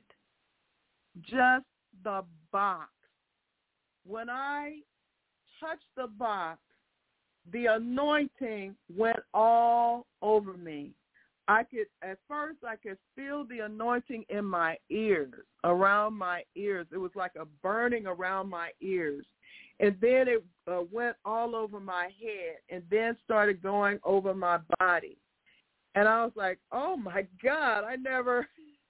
Just the box. When I touched the box, the anointing went all over me. At first I could feel the anointing in my ears, around my ears. It was like a burning around my ears. And then it went all over my head, and then started going over my body. And I was like, oh my God, I never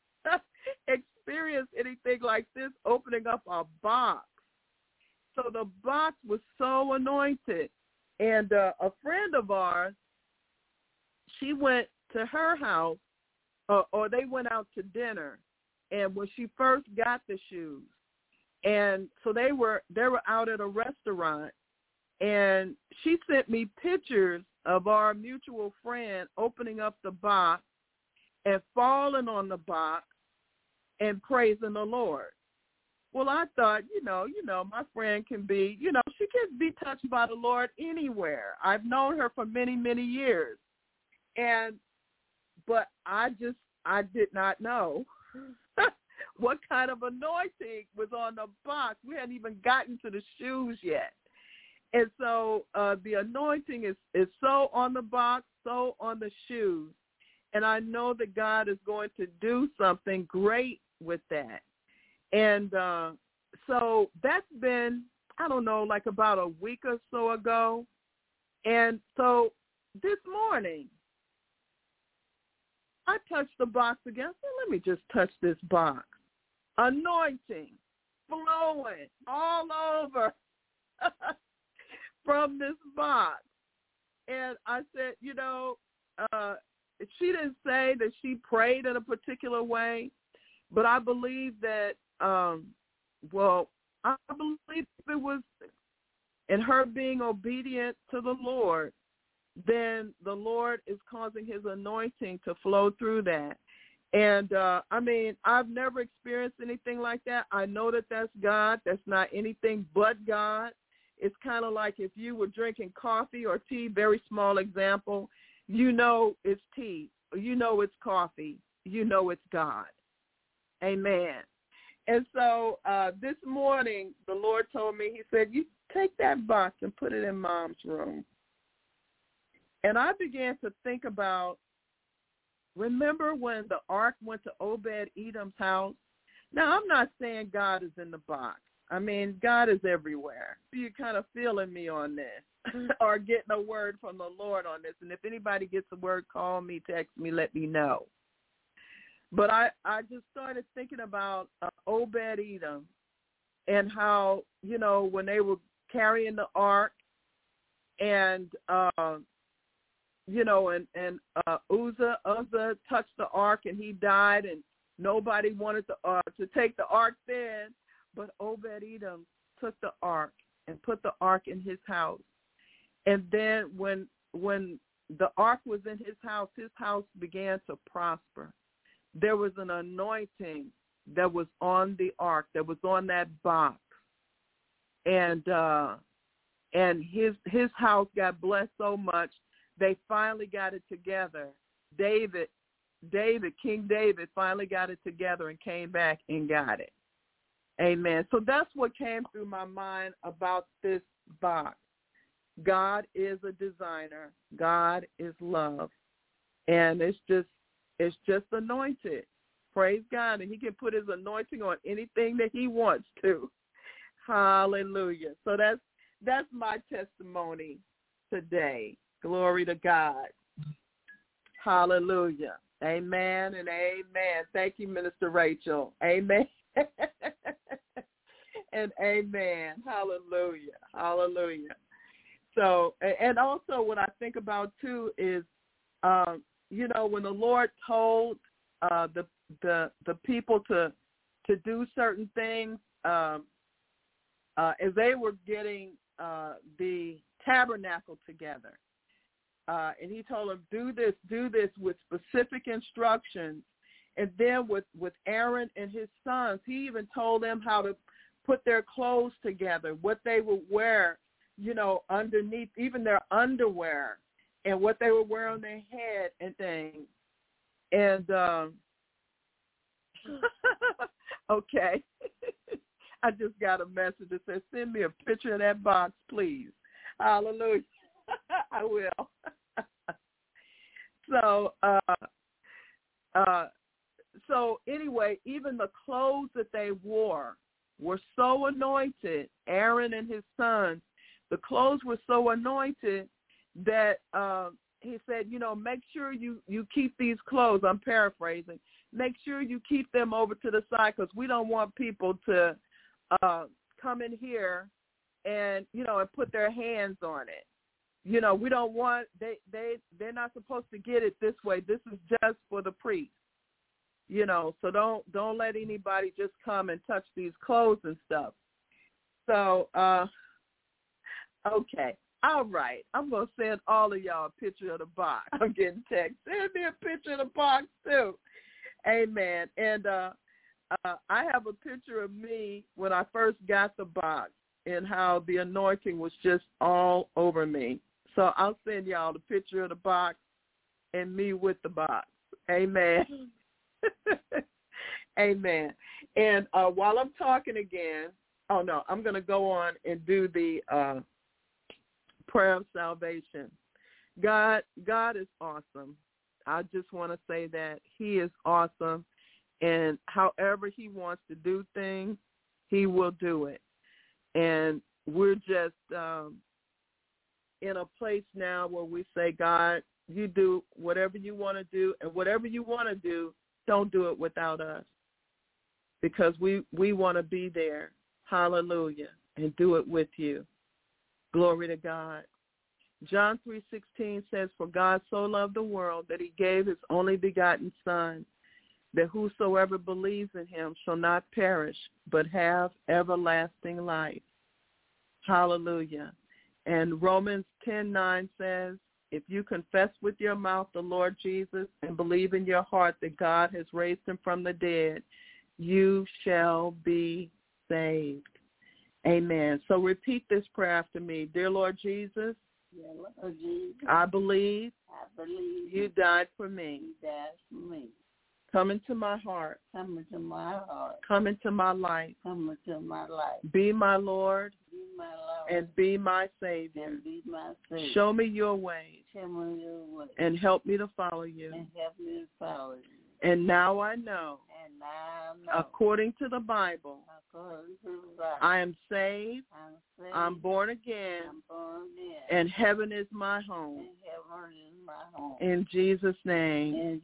experienced anything like this, opening up a box. So the box was so anointed. And a friend of ours, she went to her house, or they went out to dinner, and when she first got the shoes, and so they were out at a restaurant, and she sent me pictures of our mutual friend opening up the box and falling on the box and praising the Lord. Well, I thought, you know, my friend can be, she can be touched by the Lord anywhere. I've known her for many, many years. But I did not know what kind of anointing was on the box. We hadn't even gotten to the shoes yet. And so the anointing is so on the box, so on the shoes. And I know that God is going to do something great with that. And so that's been I don't know, like about a week or so ago. And so this morning, I touched the box again. I said, let me just touch this box. Anointing flowing all over from this box. And I said, she didn't say that she prayed in a particular way, but I believe that, I believe it was in her being obedient to the Lord, then the Lord is causing his anointing to flow through that. And, I've never experienced anything like that. I know that that's God. That's not anything but God. It's kind of like if you were drinking coffee or tea, very small example, it's tea, it's coffee, it's God. Amen. And so this morning, the Lord told me, he said, you take that box and put it in Mom's room. And I began to think about, remember when the ark went to Obed-Edom's house? Now, I'm not saying God is in the box. God is everywhere. You're kind of feeling me on this or getting a word from the Lord on this. And if anybody gets a word, call me, text me, let me know. But I just started thinking about Obed-Edom and how, when they were carrying the ark and, Uzzah touched the ark and he died, and nobody wanted to take the ark then, but Obed-Edom took the ark and put the ark in his house. And then when the ark was in his house began to prosper. There was an anointing that was on the ark, that was on that box. And his house got blessed so much, they finally got it together. King David finally got it together and came back and got it. Amen. So that's what came through my mind about this box. God is a designer. God is love. And it's just anointed. Praise God. And he can put his anointing on anything that he wants to. Hallelujah. So that's my testimony today. Glory to God. Hallelujah. Amen and amen. Thank you, Minister Rachel. Amen. And amen. Hallelujah. Hallelujah. So, and also what I think about too is, when the Lord told the people to do certain things, as they were getting the tabernacle together, and he told them, do this with specific instructions. And then with Aaron and his sons, he even told them how to put their clothes together, what they would wear, underneath, even their underwear, and what they would wear on their head and things. And, okay. I just got a message that says, send me a picture of that box, please. Hallelujah. I will. So anyway, even the clothes that they wore were so anointed. Aaron and his sons, the clothes were so anointed that he said, make sure you keep these clothes. I'm paraphrasing. Make sure you keep them over to the side, because we don't want people to come in here and, and put their hands on it. We don't want, they're not supposed to get it this way. This is just for the priest. So don't let anybody just come and touch these clothes and stuff. So, okay. All right. I'm going to send all of y'all a picture of the box. I'm getting text. Send me a picture of the box too. Amen. And I have a picture of me when I first got the box and how the anointing was just all over me. So I'll send y'all the picture of the box and me with the box. Amen. Amen. And while I'm talking again, I'm going to go on and do the prayer of salvation. God is awesome. I just want to say that he is awesome. And however he wants to do things, he will do it. And we're just in a place now where we say, God, you do whatever you want to do, and whatever you want to do, don't do it without us, because we want to be there. Hallelujah. And do it with you. Glory to God. John 3:16 says, for God so loved the world that he gave his only begotten Son, that whosoever believes in him shall not perish, but have everlasting life. Hallelujah. And Romans 10:9 says, if you confess with your mouth the Lord Jesus and believe in your heart that God has raised him from the dead, you shall be saved. Amen. So repeat this prayer after me. Dear Lord Jesus, I believe you died for me. Come into my heart. Come into my life. Be my Lord. And be my Savior. Show me your ways. And help me to follow you. And now I know, according to the Bible, I am saved, I'm born again, and heaven is my home. In Jesus' name,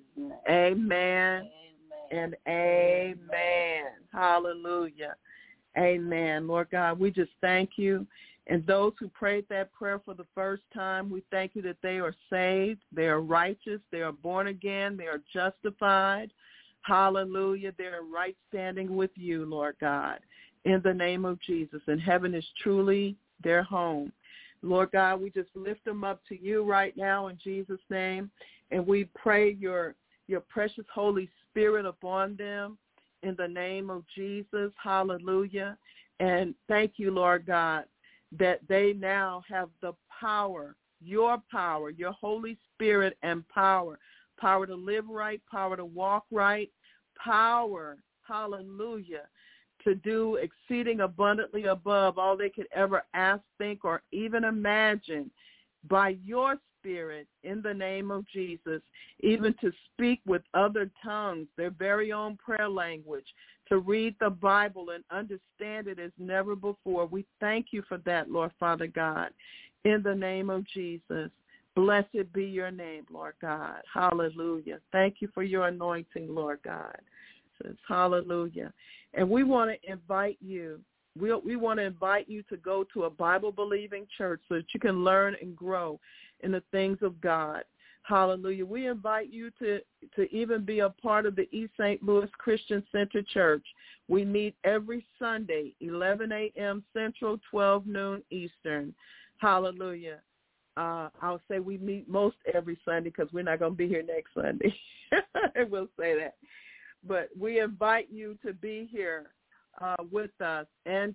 amen and amen. Hallelujah. Amen. Lord God, we just thank you. And those who prayed that prayer for the first time, we thank you that they are saved, they are righteous, they are born again, they are justified. Hallelujah. They're in right standing with you, Lord God, in the name of Jesus. And heaven is truly their home. Lord God, we just lift them up to you right now in Jesus' name. And we pray your precious Holy Spirit upon them in the name of Jesus. Hallelujah. And thank you, Lord God, that they now have the power, your Holy Spirit and power to live right, power to walk right, power, hallelujah, to do exceeding abundantly above all they could ever ask, think, or even imagine by your Spirit in the name of Jesus, even to speak with other tongues, their very own prayer language, to read the Bible and understand it as never before. We thank you for that, Lord Father God, in the name of Jesus. Blessed be your name, Lord God. Hallelujah. Thank you for your anointing, Lord God. Says, hallelujah. And we want to invite you. We want to invite you to go to a Bible-believing church so that you can learn and grow in the things of God. Hallelujah. We invite you to even be a part of the East St. Louis Christian Center Church. We meet every Sunday, 11 a.m. Central, 12 noon Eastern. Hallelujah. I'll say we meet most every Sunday because we're not going to be here next Sunday. We'll say that. But we invite you to be here with us and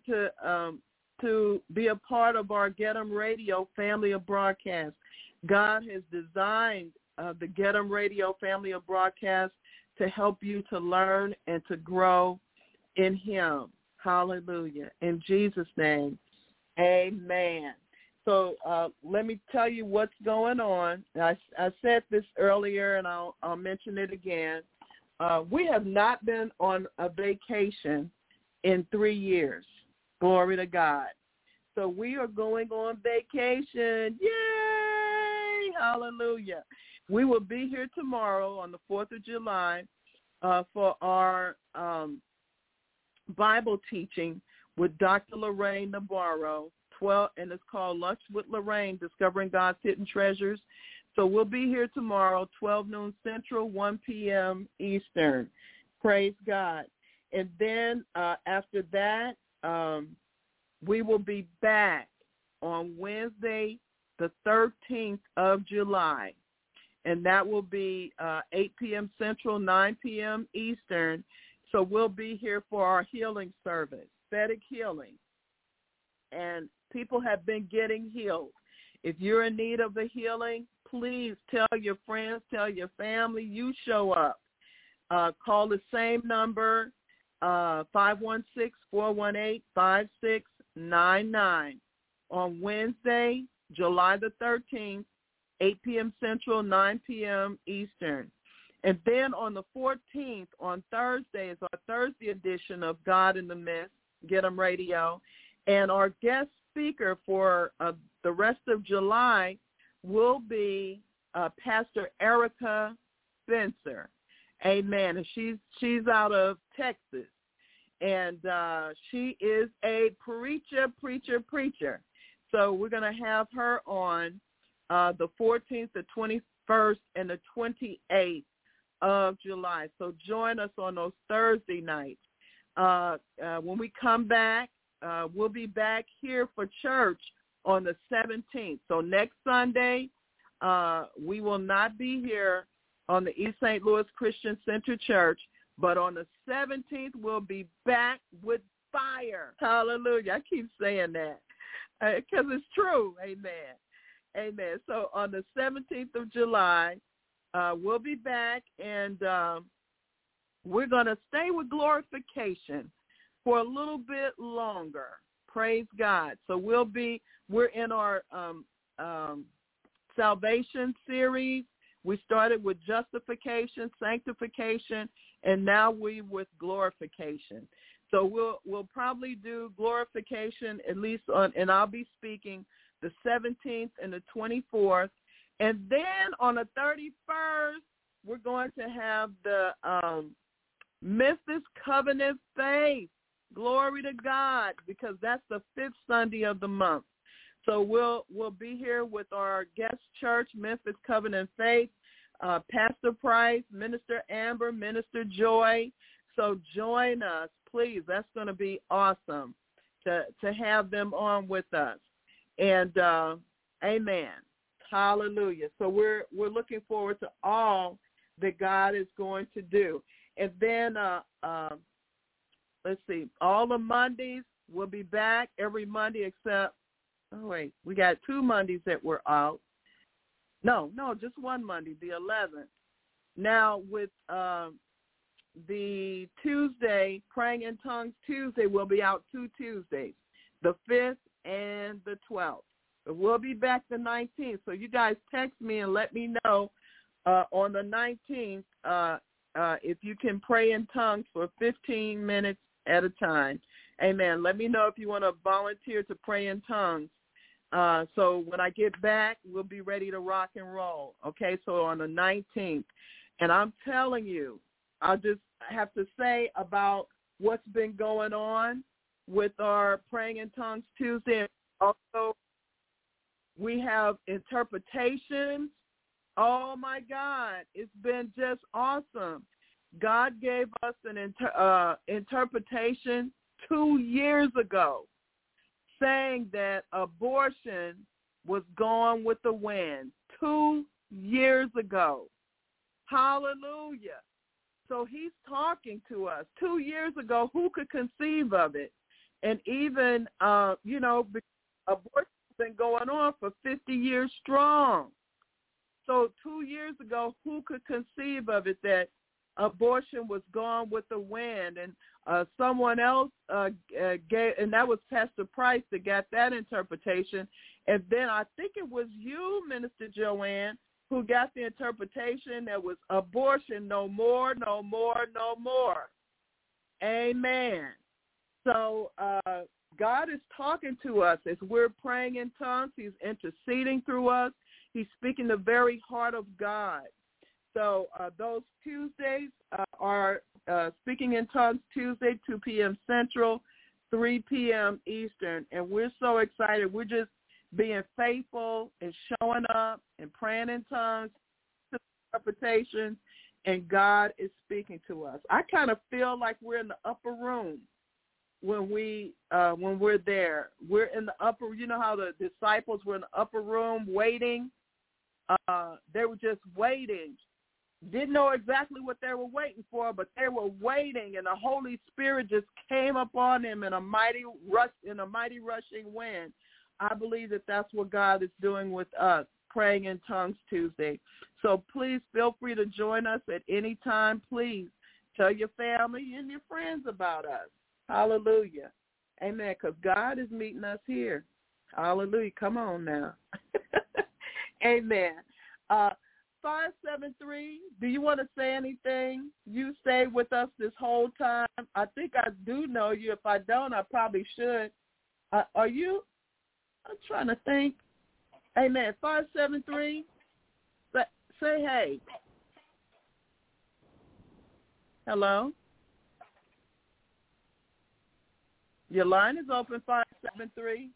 to be a part of our Get 'em Radio family of broadcasts. God has designed the Get 'em Radio family of broadcasts to help you to learn and to grow in him. Hallelujah. In Jesus' name, amen. So let me tell you what's going on. I said this earlier, and I'll mention it again. We have not been on a vacation in 3 years. Glory to God. So we are going on vacation. Yay! Hallelujah. We will be here tomorrow on the 4th of July for our Bible teaching with Dr. Lorraine Navarro, and it's called Lunch with Lorraine, Discovering God's Hidden Treasures. So we'll be here tomorrow, 12 noon Central, 1 p.m. Eastern. Praise God. And then after that, we will be back on Wednesday, the 13th of July. And that will be 8 p.m. Central, 9 p.m. Eastern. So we'll be here for our healing service, prophetic healing. And people have been getting healed. If you're in need of a healing, please tell your friends, tell your family, you show up. Call the same number, 516-418-5699 on Wednesday, July the 13th, 8 p.m. Central, 9 p.m. Eastern. And then on the 14th, on Thursday, is our Thursday edition of God in the Midst, Get 'em Radio. And our guest speaker for the rest of July will be Pastor Erica Spencer. Amen. And she's out of Texas. And she is a preacher. So we're going to have her on the 14th, the 21st, and the 28th of July. So join us on those Thursday nights. When we come back, we'll be back here for church on the 17th. So next Sunday, we will not be here on the East St. Louis Christian Center Church, but on the 17th, we'll be back with fire. Hallelujah. I keep saying that because it's true. Amen. Amen. So on the 17th of July, we'll be back, and we're going to stay with glorification for a little bit longer. Praise God. So we're in our salvation series. We started with justification, sanctification, and now we with glorification. So we'll probably do glorification at least and I'll be speaking the 17th and the 24th. And then on the 31st, we're going to have the Memphis Covenant Faith. Glory to God, because that's the 5th Sunday of the month. So we'll be here with our guest church, Memphis Covenant Faith, Pastor Price, Minister Amber, Minister Joy. So join us, please. That's going to be awesome to have them on with us. And amen. Hallelujah. So we're looking forward to all that God is going to do. And then let's see, all the Mondays we'll be back every Monday except we got 2 Mondays that were out. No, just one Monday, the 11th. Now with the Tuesday, Praying in Tongues Tuesday, will be out 2 Tuesdays, the 5th and the 12th. But we'll be back the 19th. So you guys text me and let me know on the 19th if you can pray in tongues for 15 minutes at a time. Amen. Let me know if you want to volunteer to pray in tongues. So when I get back, we'll be ready to rock and roll. Okay, so on the 19th. And I'm telling you, I'll just have to say about what's been going on with our Praying in Tongues Tuesday. Also, we have interpretations. Oh, my God, it's been just awesome. God gave us an interpretation 2 years ago saying that abortion was gone with the wind 2 years ago. Hallelujah. So he's talking to us. 2 years ago, who could conceive of it? And even, abortion has been going on for 50 years strong. So 2 years ago, who could conceive of it that abortion was gone with the wind? And someone else gave, and that was Pastor Price that got that interpretation. And then I think it was you, Minister Joanne, who got the interpretation that was abortion no more, no more, no more. Amen. So God is talking to us as we're praying in tongues. He's interceding through us. He's speaking the very heart of God. So those Tuesdays are Speaking in Tongues Tuesday, 2 p.m. Central, 3 p.m. Eastern. And we're so excited. We're just being faithful and showing up and praying in tongues, interpretations, and God is speaking to us. I kind of feel like we're in the upper room when we're there. We're in the upper, you know how the disciples were in the upper room waiting? They were just waiting. Didn't know exactly what they were waiting for, but they were waiting, and the Holy Spirit just came upon them in a mighty rushing wind. I believe that that's what God is doing with us, Praying in Tongues Tuesday. So please feel free to join us at any time. Please tell your family and your friends about us. Hallelujah. Amen, because God is meeting us here. Hallelujah. Come on now. Amen. 573, do you want to say anything? You stayed with us this whole time. I think I do know you. If I don't, I probably should. Are you? I'm trying to think. Amen. 573. Say hey. Hello. Your line is open. 573.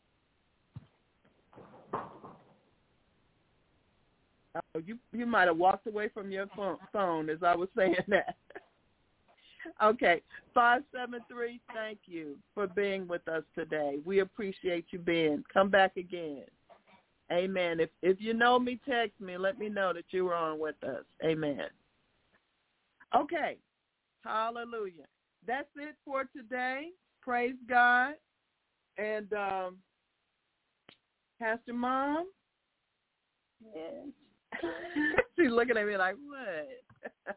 Oh, you might have walked away from your phone as I was saying that. Okay, 573, thank you for being with us today. We appreciate you being. Come back again. Amen. If you know me, text me. Let me know that you were on with us. Amen. Okay, hallelujah. That's it for today. Praise God. And Pastor Mom? Yes. She's looking at me like, what?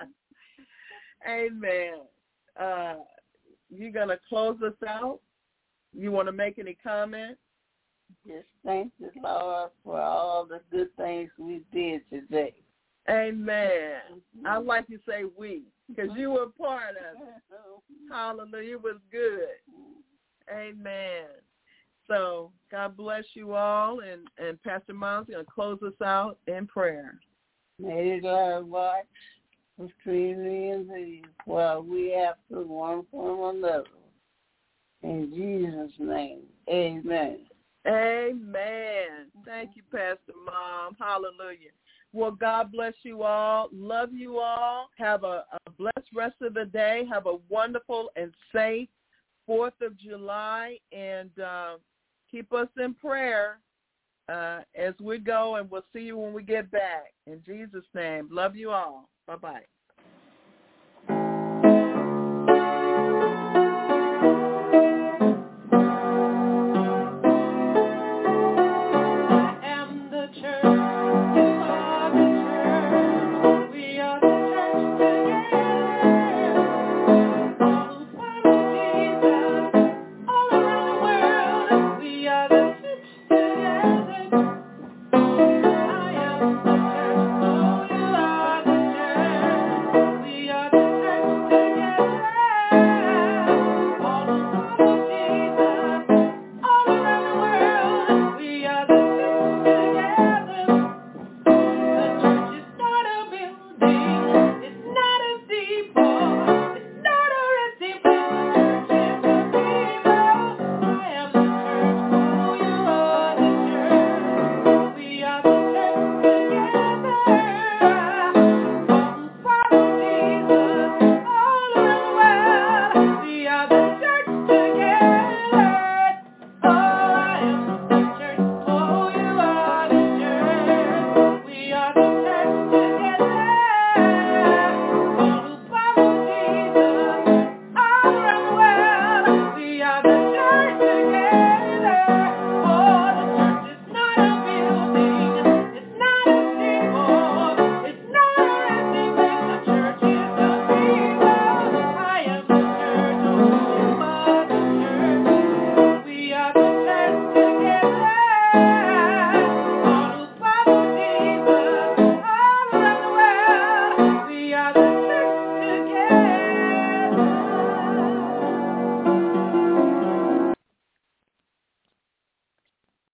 Amen. You going to close us out? You want to make any comments? Just thank the Lord for all the good things we did today. Amen. I like you say we, because you were part of it. Hallelujah. It was good. Amen. So God bless you all, and Pastor Miles is going to close us out in prayer. May God watch between me and thee while we have to one from another. In Jesus' name, amen. Amen. Thank you, Pastor Mom. Hallelujah. Well, God bless you all. Love you all. Have a blessed rest of the day. Have a wonderful and safe 4th of July, and keep us in prayer as we go, and we'll see you when we get back. In Jesus' name, love you all. Bye-bye.